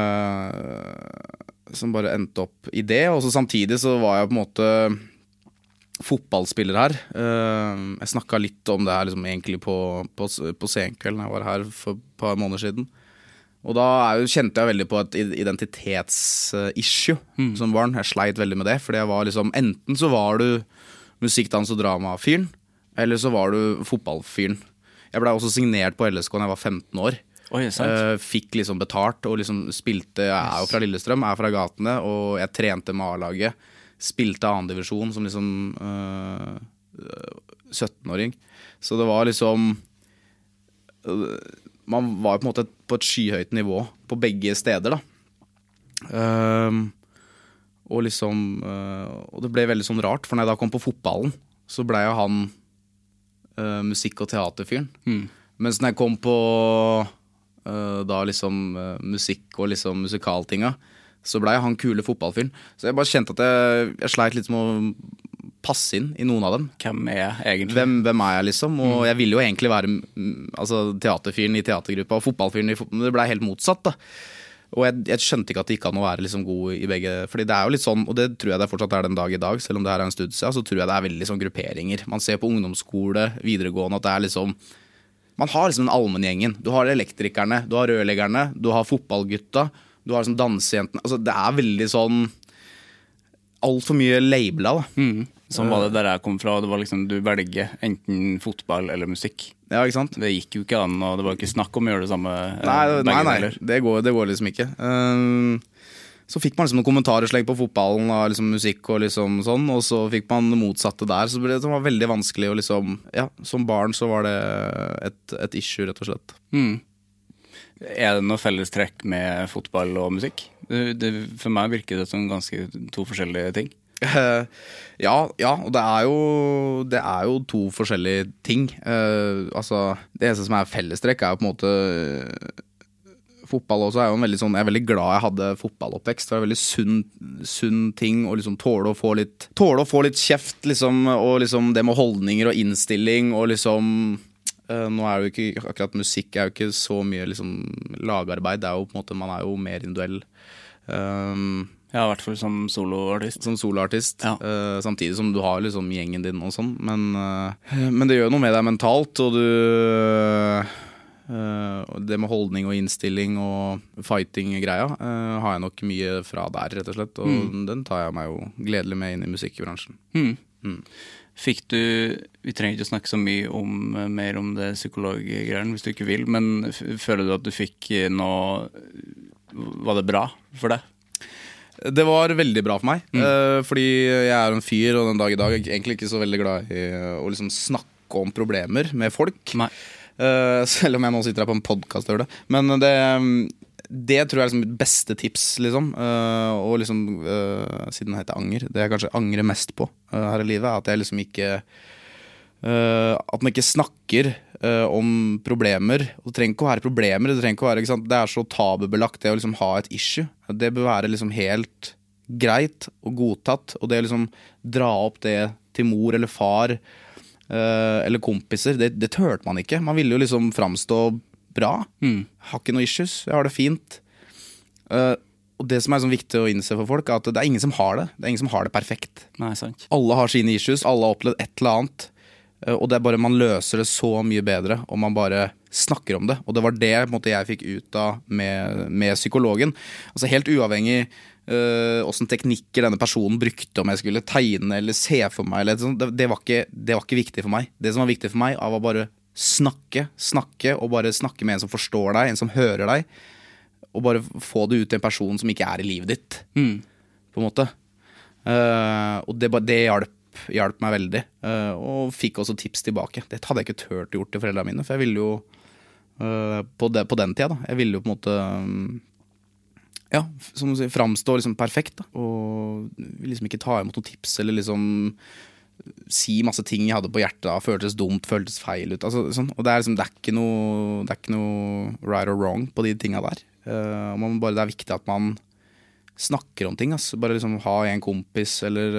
endte opp i det, og så samtidig så var jeg på en måte fotballspiller her. Jeg snakket litt om det her liksom egentlig på Senkvelden. Jeg var her for et par måneder siden. Og da kjente jeg veldig på et identitetsissue som barn. Jeg sleit veldig med det, fordi jeg var liksom, enten så var du musikk, dans og drama-fyren, eller så var du fotballfyren. Jeg ble også signert på LSK da jeg var 15 år. Oi, sant. Fikk liksom betalt og liksom spilte, jeg jo fra Lillestrøm, jeg fra gatene, og jeg trente med A-laget. Spilte annen divisjon som liksom 17-åring. Så det var liksom, man var på en måte på et skyhøyt nivå på begge steder da. Og liksom, og det ble veldig sånn rart, for når jeg da kom på fotballen, så ble jo han musikk- og teaterfyren. Mens når jeg kom på da liksom musikk og liksom musikaltinga, så ble han kule fotballfyren. Så jeg bare kjente at jeg sleit litt med å passe inn i noen av dem. Hvem egentlig? Hvem jeg liksom? Og jeg ville jo egentlig være altså, teaterfyren i teatergruppa og fotballfyren i fotball, men det ble helt motsatt da. Og jeg skjønte ikke at det ikke kan være liksom god i begge, fordi det jo litt sånn, og det tror jeg det fortsatt den dag i dag, selv om det her en stund siden, så tror jeg det veldig sånn grupperinger. Man ser på ungdomsskole, videregående, at det liksom, man har liksom den allmenngjengen. Du har elektrikerne, du har rørleggerne, du har fotballgutta, du har liksom dansejentene. Altså det veldig sånn, alt for mye labelet da. Sånn var det der jeg kom fra, det var liksom du velger enten fotball eller musikk. Ja, ikke sant? Det gikk jo ikke an, og det var ikke snakk om å gjøre det samme. Nei, det går liksom ikke. Så fikk man liksom noen kommentarer på fotballen av liksom musikk og liksom sånn, og så fikk man det motsatte der, så det var veldig vanskelig å liksom, ja, som barn så var det et issue rett og slett. Det noe fellestrekk med fotball og musikk? For meg virker det som ganske to forskjellige ting. Ja, og det jo to forskjellige ting. Altså, det eneste som fellestrekk jo på en måte fotball også jo en veldig sånn, jeg veldig glad jeg hadde fotballoppvekst. Det var en veldig sunn ting å liksom tåle å få litt kjeft liksom, og liksom det med holdninger og innstilling og liksom nå det jo ikke akkurat musikk jo ikke så mye liksom lagarbeid, det jo på en måte, man jo mer individuell. Ja, i hvert fall som soloartist. Ja. Samtidig som du har liksom gjengen din og sånn, men det gjør noe med deg mentalt, og det med holdning og innstilling og fighting-greia har jeg nok mye fra der, rett og slett, og den tar jeg meg jo gledelig med inn i musikkbransjen. Fikk du, vi trenger ikke å snakke så mye mer om det psykologgreiene hvis du ikke vil, men føler du at du fikk noe, var det bra for deg? Det var veldig bra for meg, fordi jeg en fyr, og den dag i dag egentlig ikke så veldig glad i å liksom snakke om problemer med folk. Nei. Selv om jeg nå sitter her på en podcast og gjør det. Men det tror jeg liksom mitt beste tips, liksom. Og liksom, siden det heter anger, det jeg kanskje angrer mest på her i livet, at jeg liksom ikke at man ikke snakker om problemer. Og det trenger ikke å være problemer, det trenger ikke å være, ikke sant? Det så tabubelagt det å liksom ha et issue. Det bør være liksom helt greit og godtatt, og det å liksom dra opp det til mor eller far eller kompiser, det tørte man ikke. Man ville jo liksom framstå bra. Har ikke noe issues, jeg har det fint. Og det som sånn viktig å innse for folk, at det ingen som har det. Det ingen som har det perfekt. Nei, sant. Alle har sine issues, alle har opplevd et eller annet. Og det bare, man løser det så mye bedre om man bare snakker om det. Og det var det på en måte, jeg fikk ut av med psykologen. Altså helt uavhengig hvordan teknikker denne personen brukte, om jeg skulle tegne eller se for meg eller sånt, det var ikke viktig for meg. Det som var viktig for meg var bare snakke og bare snakke med en som forstår deg, en som hører deg, og bare få det ut til en person som ikke i livet ditt, på en måte. Og det hjalp meg veldig, og fikk også tips tilbake. Det hadde jeg ikke tørt gjort til foreldrene mine, for jeg ville jo på den tida da, jeg ville jo på en måte ja, som du sier, framstå liksom perfekt da, og liksom ikke ta imot noen tips eller liksom si masse ting jeg hadde på hjertet da, føltes dumt, føltes feil ut, altså, sånn. Og det liksom, det ikke noe right or wrong på de tingene der. Det viktig at man snakker om ting, altså. Bare liksom ha en kompis eller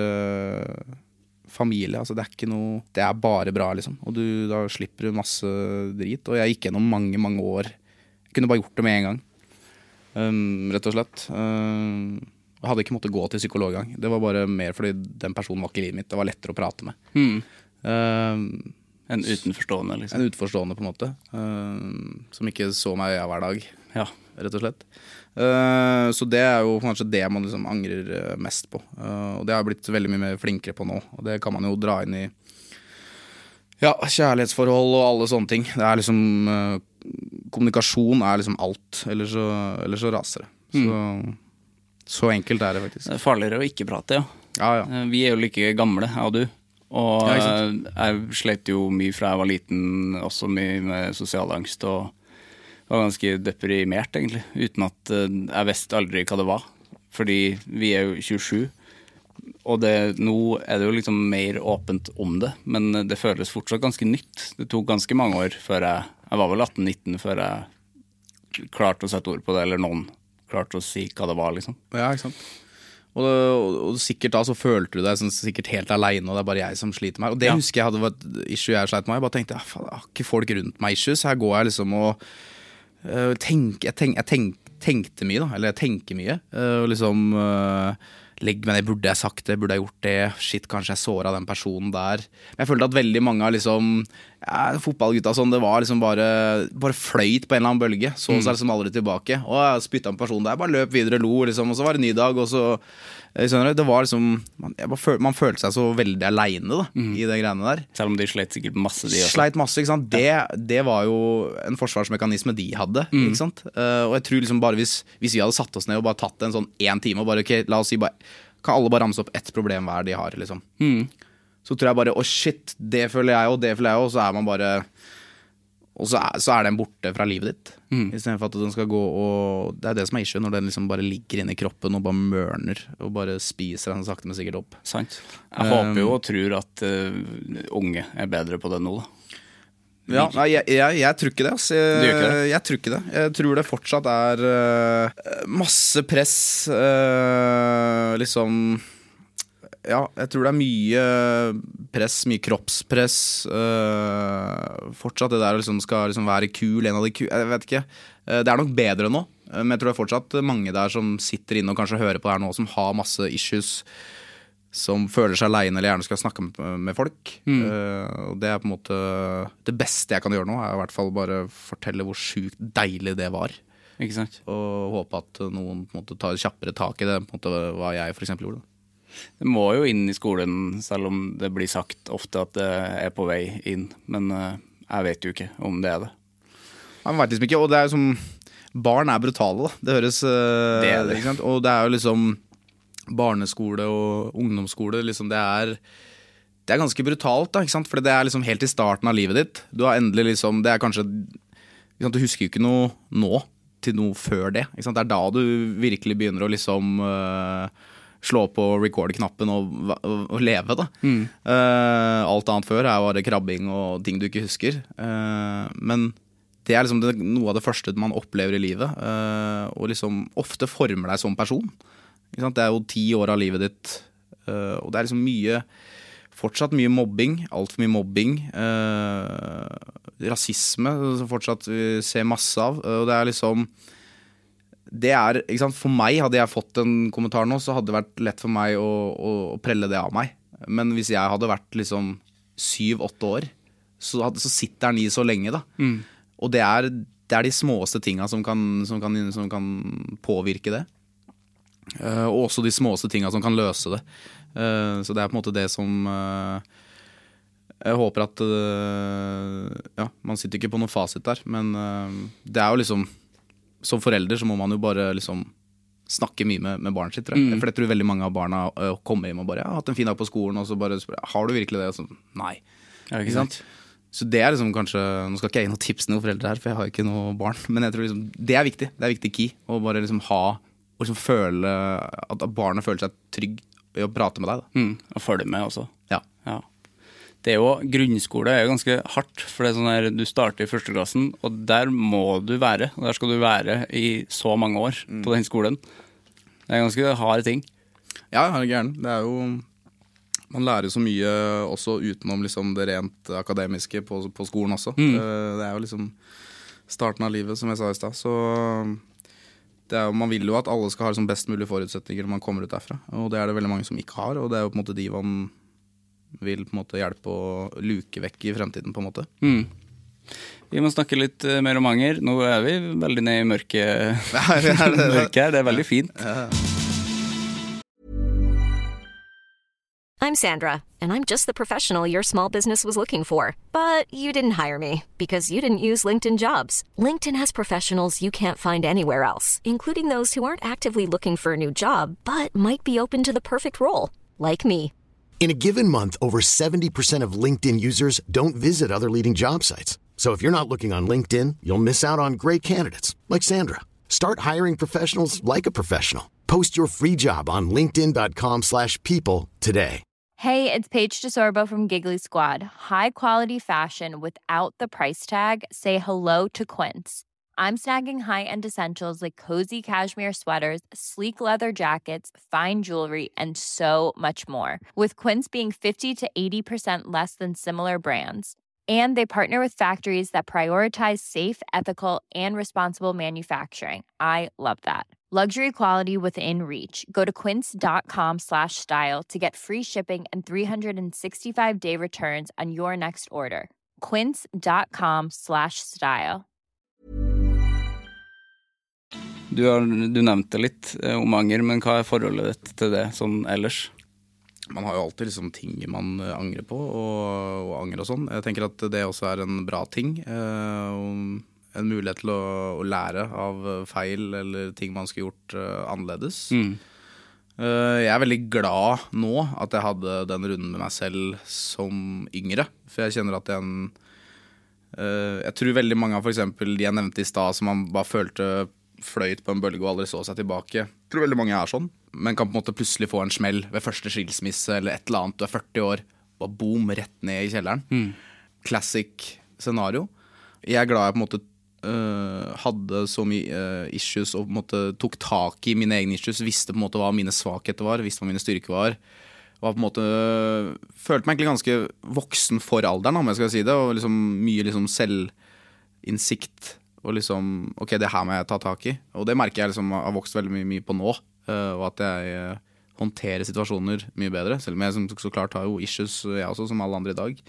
familie, altså det ikke noe, det bare bra liksom, og da slipper du masse drit, og jeg gikk gjennom mange år, jeg kunne bare gjort det med en gang, rett og slett. Jeg hadde ikke måttet gå til psykologgang, det var bare mer fordi den personen var ikke i livet mitt, det var lettere å prate med. En utenforstående liksom. En utenforstående på en måte, som ikke så meg hver dag. Ja. Rett og slett. Så det jo kanskje det man liksom angrer mest på. Og det har jeg blitt veldig mye mer flinkere på nå. Og det kan man jo dra inn i kjærlighetsforhold og alle sånne ting. Det liksom kommunikasjon liksom alt. Eller så raser det. Så enkelt det faktisk. Det farligere å ikke prate, Ja. Vi jo like gamle, jeg og du. Og jeg slet jo mye fra jeg var liten, også mye med sosial angst, og var ganske deprimert egentlig, uten at jeg visste aldri hva det var. Fordi vi jo 27, og nå det jo liksom mer åpent om det, men det føles fortsatt ganske nytt. Det tok ganske mange år før jeg var vel 18-19 før jeg klarte å sette ord på det, eller noen klarte å si hva det var, liksom. Ja, ikke sant. Og sikkert da så følte du deg sånn, sikkert helt alene, og det bare jeg som sliter med. Og det husker jeg hadde vært issue jeg sleit med. Jeg bare tenkte, faen, jeg har ikke folk rundt meg issues. Her går jeg liksom og jeg tenkte mye da, eller jeg tenker mye. Og liksom legg meg ned, burde jeg sagt det, burde jeg gjort det? Shit, kanskje jeg såret den personen der. Men jeg følte at veldig mange av liksom, fotballgutta sånn, det var liksom bare fløyt på en eller annen bølge. Så liksom aldri tilbake. Og jeg spyttet en person der, bare løp videre, lo liksom, og så var det ny dag, og så det var liksom, man følte seg så veldig alene da, i det greiene der. Selv om de sleit sikkert masse, de også. Sleit masse, ikke sant? Det var jo en forsvarsmekanisme de hadde, ikke sant? Og jeg tror liksom bare hvis vi hadde satt oss ned og bare tatt en sånn 1 time, og bare, ok, la oss si bare, kan alle bare ramse opp ett problem hver de har, liksom. Så tror jeg bare, shit, det føler jeg, og det føler jeg, og så man bare, og så den borte fra livet ditt, i stedet for at den skal gå, og det det som issue, når den liksom bare ligger inne i kroppen, og bare mørner, og bare spiser den sakte men sikkert opp. Sant. Jeg håper jo og tror at unge bedre på det nå da. Ja, nei, jeg tror ikke det, altså. Du gjør ikke det? Jeg tror ikke det. Jeg tror det fortsatt masse press, liksom. Ja, jeg tror det mye press, mye kroppspress. Fortsatt det der liksom skal liksom være kul, en av de kul, jeg vet ikke. Det nok bedre nå, men jeg tror det fortsatt mange der som sitter inne og kanskje hører på det her nå, som har masse issues, som føler seg alene eller gjerne skal snakke med folk. Og det på en måte det beste jeg kan gjøre nå, i hvert fall bare fortelle hvor sykt deilig det var. Ikke sant? Og håpe at noen på en måte tar kjappere tak i det, på en måte hva jeg for eksempel gjorde. Det må jo inn i skolen, selv om det blir sagt ofte at det på vei inn, men jeg vet jo ikke om det det. Man vet liksom ikke, og det som barn brutale da, det høres det. Ikke sant? Og det jo liksom barneskole og ungdomsskole, liksom det ganske brutalt da, ikke sant? For det liksom helt i starten av livet ditt. Du har endelig liksom, det kanskje, ikke sant? Du husker jo ikke noe nå til noe før det, ikke sant? Det da du virkelig begynner å liksom slå på record-knappen og leve da. Alt annet før bare krabbing og ting du ikke husker. Men det liksom noe av det første man opplever i livet, og liksom ofte former deg som person. Ikke sant? Det jo 10 år av livet ditt, og det liksom fortsatt mye mobbing, alt for mye mobbing, rasisme, som fortsatt vi ser masse av, og det liksom det ikke sant? For meg, hadde jeg fått en kommentar nå, så hadde det vært lett for meg å prelle det av meg. Men hvis jeg hadde vært liksom 7-8 år, så sitter den i så lenge da. Og det de småeste tingene som kan påvirke det. Og også de småeste tingene som kan løse det. Så det på en måte det som jeg håper at ja, man sitter ikke på noen fasit der, men det jo liksom som forelder så må man jo bare liksom snakke mye med barnet sitt, tror jeg. For jeg tror veldig mange av barna kommer hjem og bare, jeg har hatt en fin dag på skolen, og så bare spør, har du virkelig det? Og så, nei. Ja, ikke sant? Så det liksom kanskje, nå skal ikke jeg gi noen tips til noen foreldre her, for jeg har ikke noe barn, men jeg tror liksom, det viktig. Det viktig key, å bare liksom ha, og liksom føle, at barnet føler seg trygg i å prate med deg da. Og følge med også. Ja. Det jo, grunnskole jo ganske hardt, for det sånn her, du starter i 1. klassen, og der må du være, og der skal du være i så mange år på den skolen. Det ganske harde ting. Ja, det gærent. Det jo, man lærer så mye også utenom liksom det rent akademiske på skolen også. Det jo liksom starten av livet, som jeg sa i sted. Så det jo, man vil jo at alle skal ha liksom best mulig forutsetninger når man kommer ut derfra, og det det veldig mange som ikke har, og det jo på en måte de man vil på en måte hjelpe å luke vekk i fremtiden på en måte. Vi må snakke litt mer om anger. Nå vi veldig ned i mørket her. Det veldig fint. I'm Sandra, and I'm just the professional your small business was looking for. But you didn't hire me because you didn't use LinkedIn Jobs. LinkedIn has professionals you can't find anywhere else, including those who aren't actively looking for a new job, but might be open to the perfect role, like me. In a given month, over 70% of LinkedIn users don't visit other leading job sites. So if you're not looking on LinkedIn, you'll miss out on great candidates, like Sandra. Start hiring professionals like a professional. Post your free job on linkedin.com/people today. Hey, it's Paige DeSorbo from Giggly Squad. High quality fashion without the price tag. Say hello to Quince. I'm snagging high-end essentials like cozy cashmere sweaters, sleek leather jackets, fine jewelry, and so much more. With Quince being 50 to 80% less than similar brands. And they partner with factories that prioritize safe, ethical, and responsible manufacturing. I love that. Luxury quality within reach. Go to quince.com/style to get free shipping and 365-day returns on your next order. Quince.com/style. Du nevnte litt om anger, men hva forholdet ditt til det sånn ellers? Man har jo alltid liksom ting man angrer på, og anger og sånn. Jeg tenker at det også en bra ting. En mulighet til å lære av feil eller ting man skulle gjort annerledes. Jeg veldig glad nå at jeg hadde den runden med meg selv som yngre. For jeg kjenner at jeg tror veldig mange av for eksempel de jeg nevnte i sted som man bare følte fløyt på en bølge og aldri så seg tilbake. Jeg tror veldig mange sånn, men kan på en måte plutselig få en smell ved første skilsmisse eller et eller annet. Du 40 år, og boom, rett ned i kjelleren. Classic scenario. Jeg glad jeg på en måte hadde så mye issues og på en måte tok tak i mine egne issues, visste på en måte hva mine svakheter var, visste hva mine styrker var, og på en måte følte meg egentlig ganske voksen for alderen, om jeg skal si det, og liksom mye liksom selvinnsikt, og liksom, ok, det her må jeg ta tak i, og det merker jeg liksom har vokst veldig mye på nå, og at jeg håndterer situasjoner mye bedre, selv om jeg så klart har jo issues jeg også, som alle andre i dag.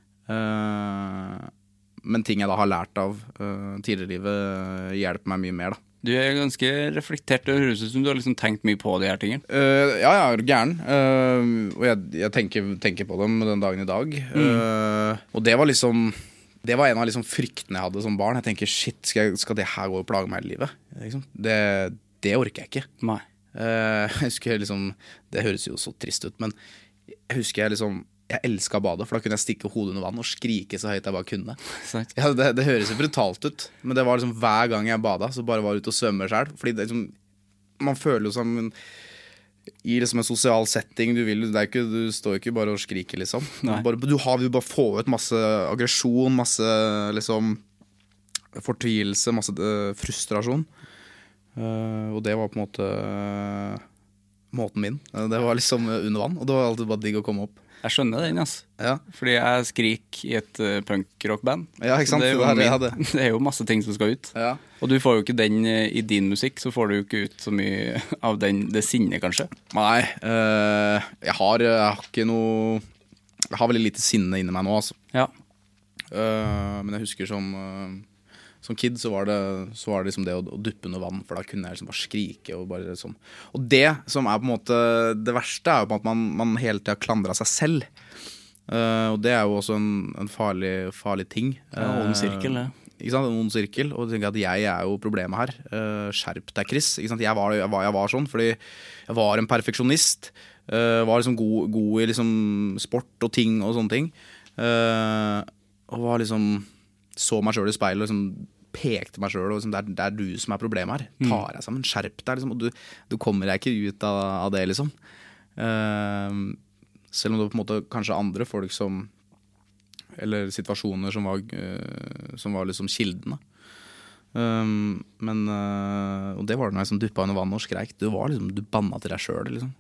Men ting jeg da har lært av tidligere i livet hjelper meg mye mer da. Du ganske reflektert, det høres ut som du har liksom tenkt mye på de her tingene. Ja, jeg gæren. Og jeg tenker på dem den dagen i dag. Og det var liksom, det var en av liksom fryktene jeg hadde som barn. Jeg tenker, shit, skal det her gå og plage meg hele livet? Liksom? Det orker jeg ikke. Nei. Jeg husker liksom, det høres jo så trist ut, men jeg husker jeg elsket badet, for da kunne jeg stikke hodet under vann og skrike så høyt jeg bare kunne. Ja, det høres jo brutalt ut, men det var liksom hver gang jeg badet, så bare var ute og svømmer selv, fordi det liksom, man føler jo som i liksom en sosial setting, du står ikke bare og skriker liksom. Du vil bare få ut masse aggresjon, masse liksom fortvilelse, masse frustrasjon. Og det var på en måte måten min. Det var liksom under vann, og det var alltid bare digg å komme opp. Jeg skjønner den, Ja. Fordi jeg skriker i et punk-rockband. Ja, ikke sant? Det er jo masse ting som skal ut. Ja. Og du får jo ikke den i din musikk, så får du jo ikke ut så mye av det sinnet, kanskje. Nei, jeg har ikke noe... Jeg har veldig lite sinne inni meg nå, altså. Ja. Men jeg husker som kid så var det liksom det å duppe under vann, for da kunne jeg liksom bare skrike og bare sånn. Og det som på en måte det verste er jo på at man hele tiden klandrer seg selv. Og det er jo også en farlig ting. Ond sirkel, ja. Ikke sant? En ond sirkel, og jeg tenker at jeg er jo problemet her. Skjerp deg, Chris. Ikke sant? Jeg var sånn, fordi jeg var en perfeksjonist. Var liksom god i liksom sport og ting og sånne ting. Og var liksom så meg selv i speilet og liksom pekte meg selv og liksom, det er du som er problemet her. Tar jeg sammen, skjerp deg liksom, og du kommer deg ikke ut av det liksom. Selv om det på en måte kanskje andre folk som eller situasjoner som var liksom kilden da. Men og det var det når jeg liksom duppet under vann og skreik. Du bannet til deg selv liksom.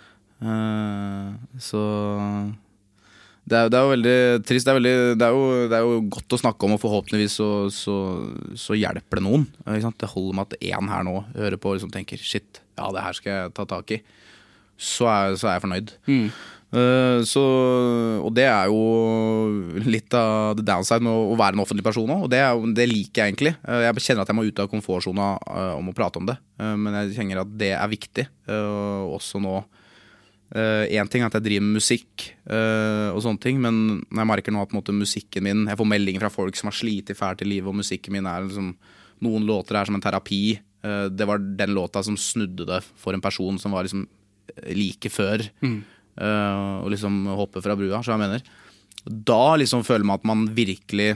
Så det er jo veldig trist. Det er jo godt å snakke om, og forhåpentligvis så hjelper det noen. Ikke sant? Det holder med at en her nå hører på og liksom tenker, shit, ja, det her skal jeg ta tak i. Så er jeg fornøyd. Og det jo litt av the downside med å være en offentlig person også, og det liker jeg egentlig. Jeg kjenner at jeg må ut av komfortzona om å prate om det, men jeg kjenner at det viktig. Også nå, en ting at jeg driver med musikk og sånne ting, men når jeg merker nå at på en måte, musikken min, jeg får meldinger fra folk som har slitt fælt i livet, og musikken min liksom, noen låter som en terapi. Det var den låta som snudde det for en person som var liksom like før, og liksom hoppe fra brua, så jeg mener. Da liksom føler man at man virkelig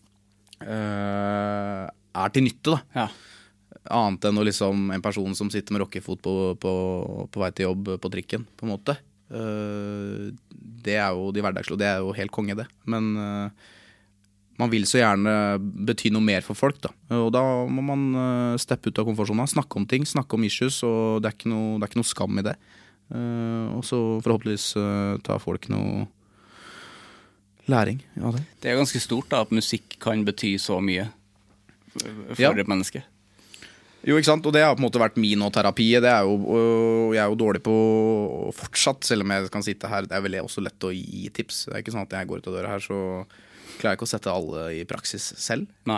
til nytte, da. Ja. Annet enn å liksom en person som sitter med rockefot på vei til jobb på trikken, på en måte. Det jo de hverdagslige, det jo helt konge det. Men man vil så gjerne bety noe mer for folk, da. Og da må man steppe ut av komfortzona, snakke om ting, snakke om issues, og det ikke noe skam i det. Og så forhåpentligvis tar folk noe læring av det. Det ganske stort da, at musikk kan bety så mye for et menneske. Jo, ikke sant? Og det har på en måte vært min og terapi. Det jeg jo dårlig på fortsatt, selv om jeg kan sitte her. Det vel også lett å gi tips. Det ikke sånn at jeg går ut av døra her, så klarer jeg ikke å sette alle i praksis selv. Nei.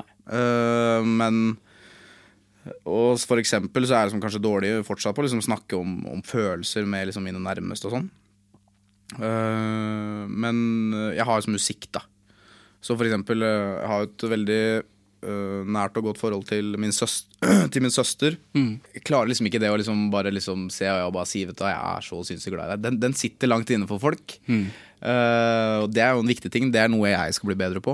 Og for eksempel så det som kanskje dårlig fortsatt på å liksom snakke om følelser med liksom mine nærmeste og sånn. Men jeg har liksom musikk, da. Så for eksempel, jeg har et veldig nært og godt forhold til min søster. Jeg klarer liksom ikke det å liksom bare liksom se og bare si, vet du, jeg så sinnssykt glad i deg. Den sitter langt inne for folk. Og det jo en viktig ting. Det noe jeg skal bli bedre på.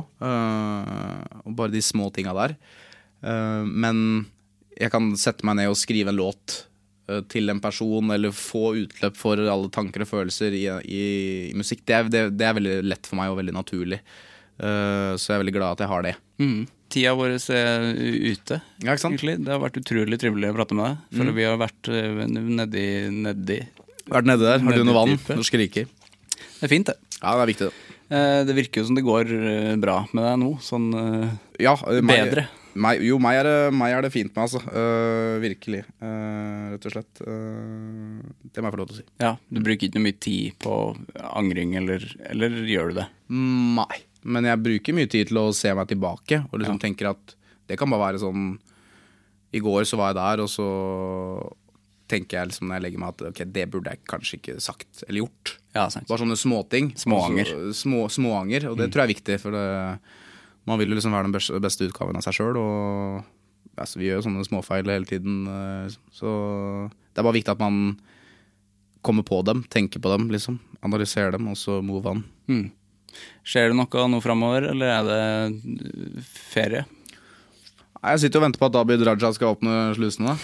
Og bare de små tingene der. Men jeg kan sette meg ned og skrive en låt til en person, eller få utløp for alle tanker og følelser i musikk. Det veldig lett for meg og veldig naturlig. Så jeg veldig glad at jeg har det. Tida vår ute, ja, ikke sant? Egentlig. Det har vært utrolig trivelig å prate med deg, for vi har vært nedi. Vært nedi der? Har du noe vann? Du skriker. Det fint, det. Ja, det viktig det. Det virker jo som det går bra med deg nå, sånn ja, bedre. Meg det fint med, altså. Virkelig. Rett og slett. Det må jeg få lov til å si. Ja, du bruker ikke mye tid på angring, eller gjør du det? Nei, men jeg bruker mye tid til å se meg tilbake, og liksom tenker at det kan bare være sånn, i går så var jeg der, og så tenker jeg liksom når jeg legger meg at ok, det burde jeg kanskje ikke sagt eller gjort. Ja, sant. Bare sånne småting. Småanger. Småanger, og det tror jeg er viktig, for man vil jo liksom være den beste utgaven av seg selv, og altså, vi gjør jo sånne småfeil hele tiden, så det bare viktig at man kommer på dem, tenker på dem, liksom, analyserer dem, og så move on. Skjer det noe nå fremover, eller det ferie? Jeg sitter og venter på at Abid Raja skal åpne slusene.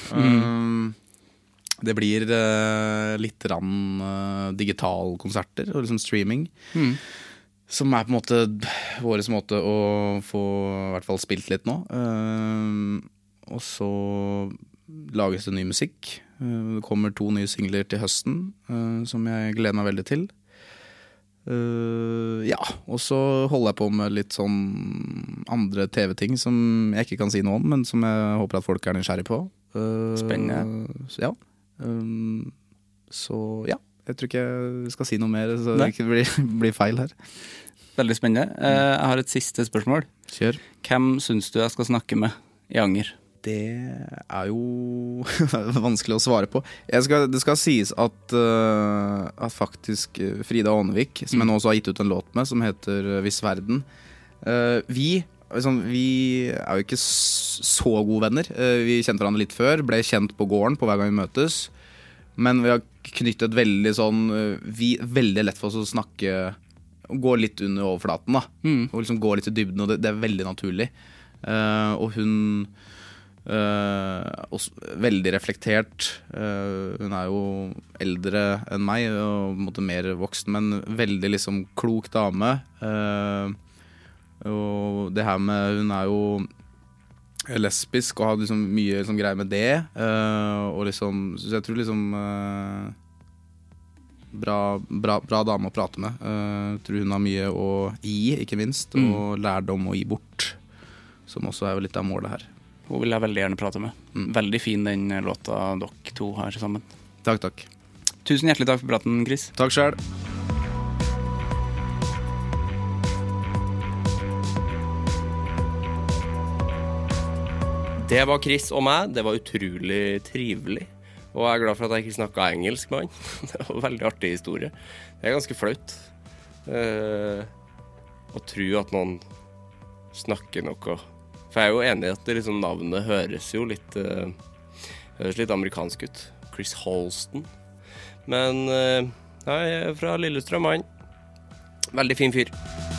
Det blir litt digital konserter og liksom streaming, som på en måte våres måte å få i hvert fall spilt litt nå. Og så lages det ny musikk. Det kommer 2 nye singler til høsten, som jeg gleder meg veldig til. Ja, og så holder jeg på med litt sånn andre TV-ting som jeg ikke kan si noe om, men som jeg håper at folk nysgjerrig på. Spennende. Ja. Så ja, jeg tror ikke jeg skal si noe mer, så det ikke blir feil her. Veldig spennende. Jeg har et siste spørsmål. Kjør. Hvem synes du jeg skal snakke med i Anger? Det jo vanskelig å svare på. Det skal sies at faktisk Frida Aanevik, som jeg nå også har gitt ut en låt med, som heter Hvis Verden, vi jo ikke så gode venner. Vi kjente hverandre litt før, ble kjent på gården på hver gang vi møtes, men vi har knyttet veldig sånn, veldig lett for oss å snakke, gå litt under overflaten da, og liksom gå litt i dybden, og det veldig naturlig. Og hun veldig reflektert. Hun jo eldre enn meg og på en måte mer voksen, men veldig liksom klok dame. Og det her med hun jo lesbisk og har liksom mye liksom greier med det, og liksom, så jeg tror liksom bra dame å prate med. Jeg tror hun har mye å gi, ikke minst, og lærdom å gi bort, som også jo litt av målet her. Hun vil jeg veldig gjerne prate med. Veldig fin den låta dere to har sammen. Takk. Tusen hjertelig takk for praten, Chris. Takk selv. Det var Chris og meg. Det var utrolig trivelig. Og jeg glad for at jeg ikke snakket engelsk med han. Det var en veldig artig historie. Det ganske flaut. Å tro at noen snakker noe. For jeg jo enig I at det liksom, navnet høres jo litt amerikansk ut. Chris Holston. Men jeg fra Lillestrøm, han. Veldig fin fyr.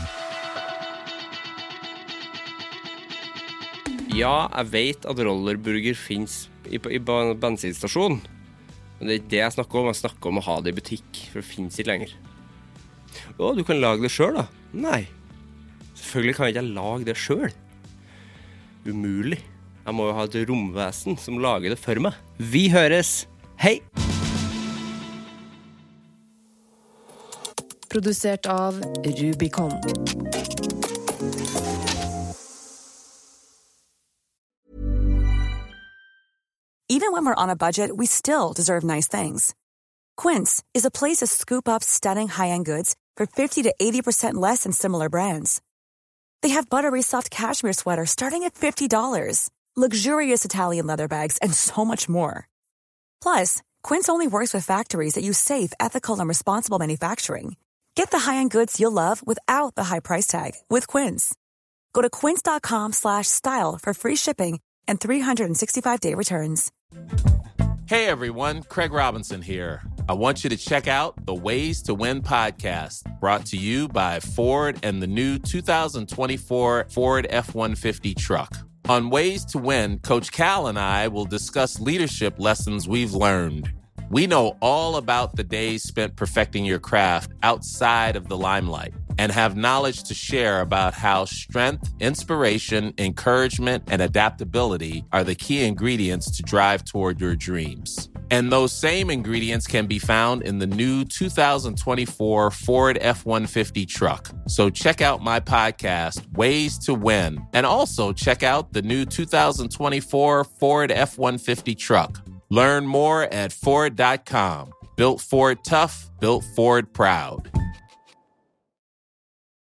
Ja, jeg vet at rollerburger finnes I bensinstasjon. Men det det jeg snakker om. Jeg snakker om å ha det I butikk, for det finnes ikke lenger. Å, du kan lage det selv da? Nei. Selvfølgelig kan ikke jeg lage det selv. Umulig. Jeg må jo ha et romvesen som lager det for meg. Vi høres. Hei! Produsert av Rubicon. Even when we're on a budget, we still deserve nice things. Quince is a place to scoop up stunning high-end goods for 50 to 80% less than similar brands. They have buttery soft cashmere sweaters starting at $50, luxurious Italian leather bags, and so much more. Plus, Quince only works with factories that use safe, ethical, and responsible manufacturing. Get the high-end goods you'll love without the high price tag with Quince. Go to quince.com/style for free shipping and 365-day returns. Hey everyone, Craig Robinson here. I want you to check out the Ways to Win podcast, brought to you by Ford and the new 2024 Ford F-150 truck. On Ways to Win, Coach Cal and I will discuss leadership lessons we've learned. We know all about the days spent perfecting your craft outside of the limelight and have knowledge to share about how strength, inspiration, encouragement, and adaptability are the key ingredients to drive toward your dreams. And those same ingredients can be found in the new 2024 Ford F-150 truck. So check out my podcast, Ways to Win, and also check out the new 2024 Ford F-150 truck. Learn more at Ford.com. Built Ford tough, built Ford proud.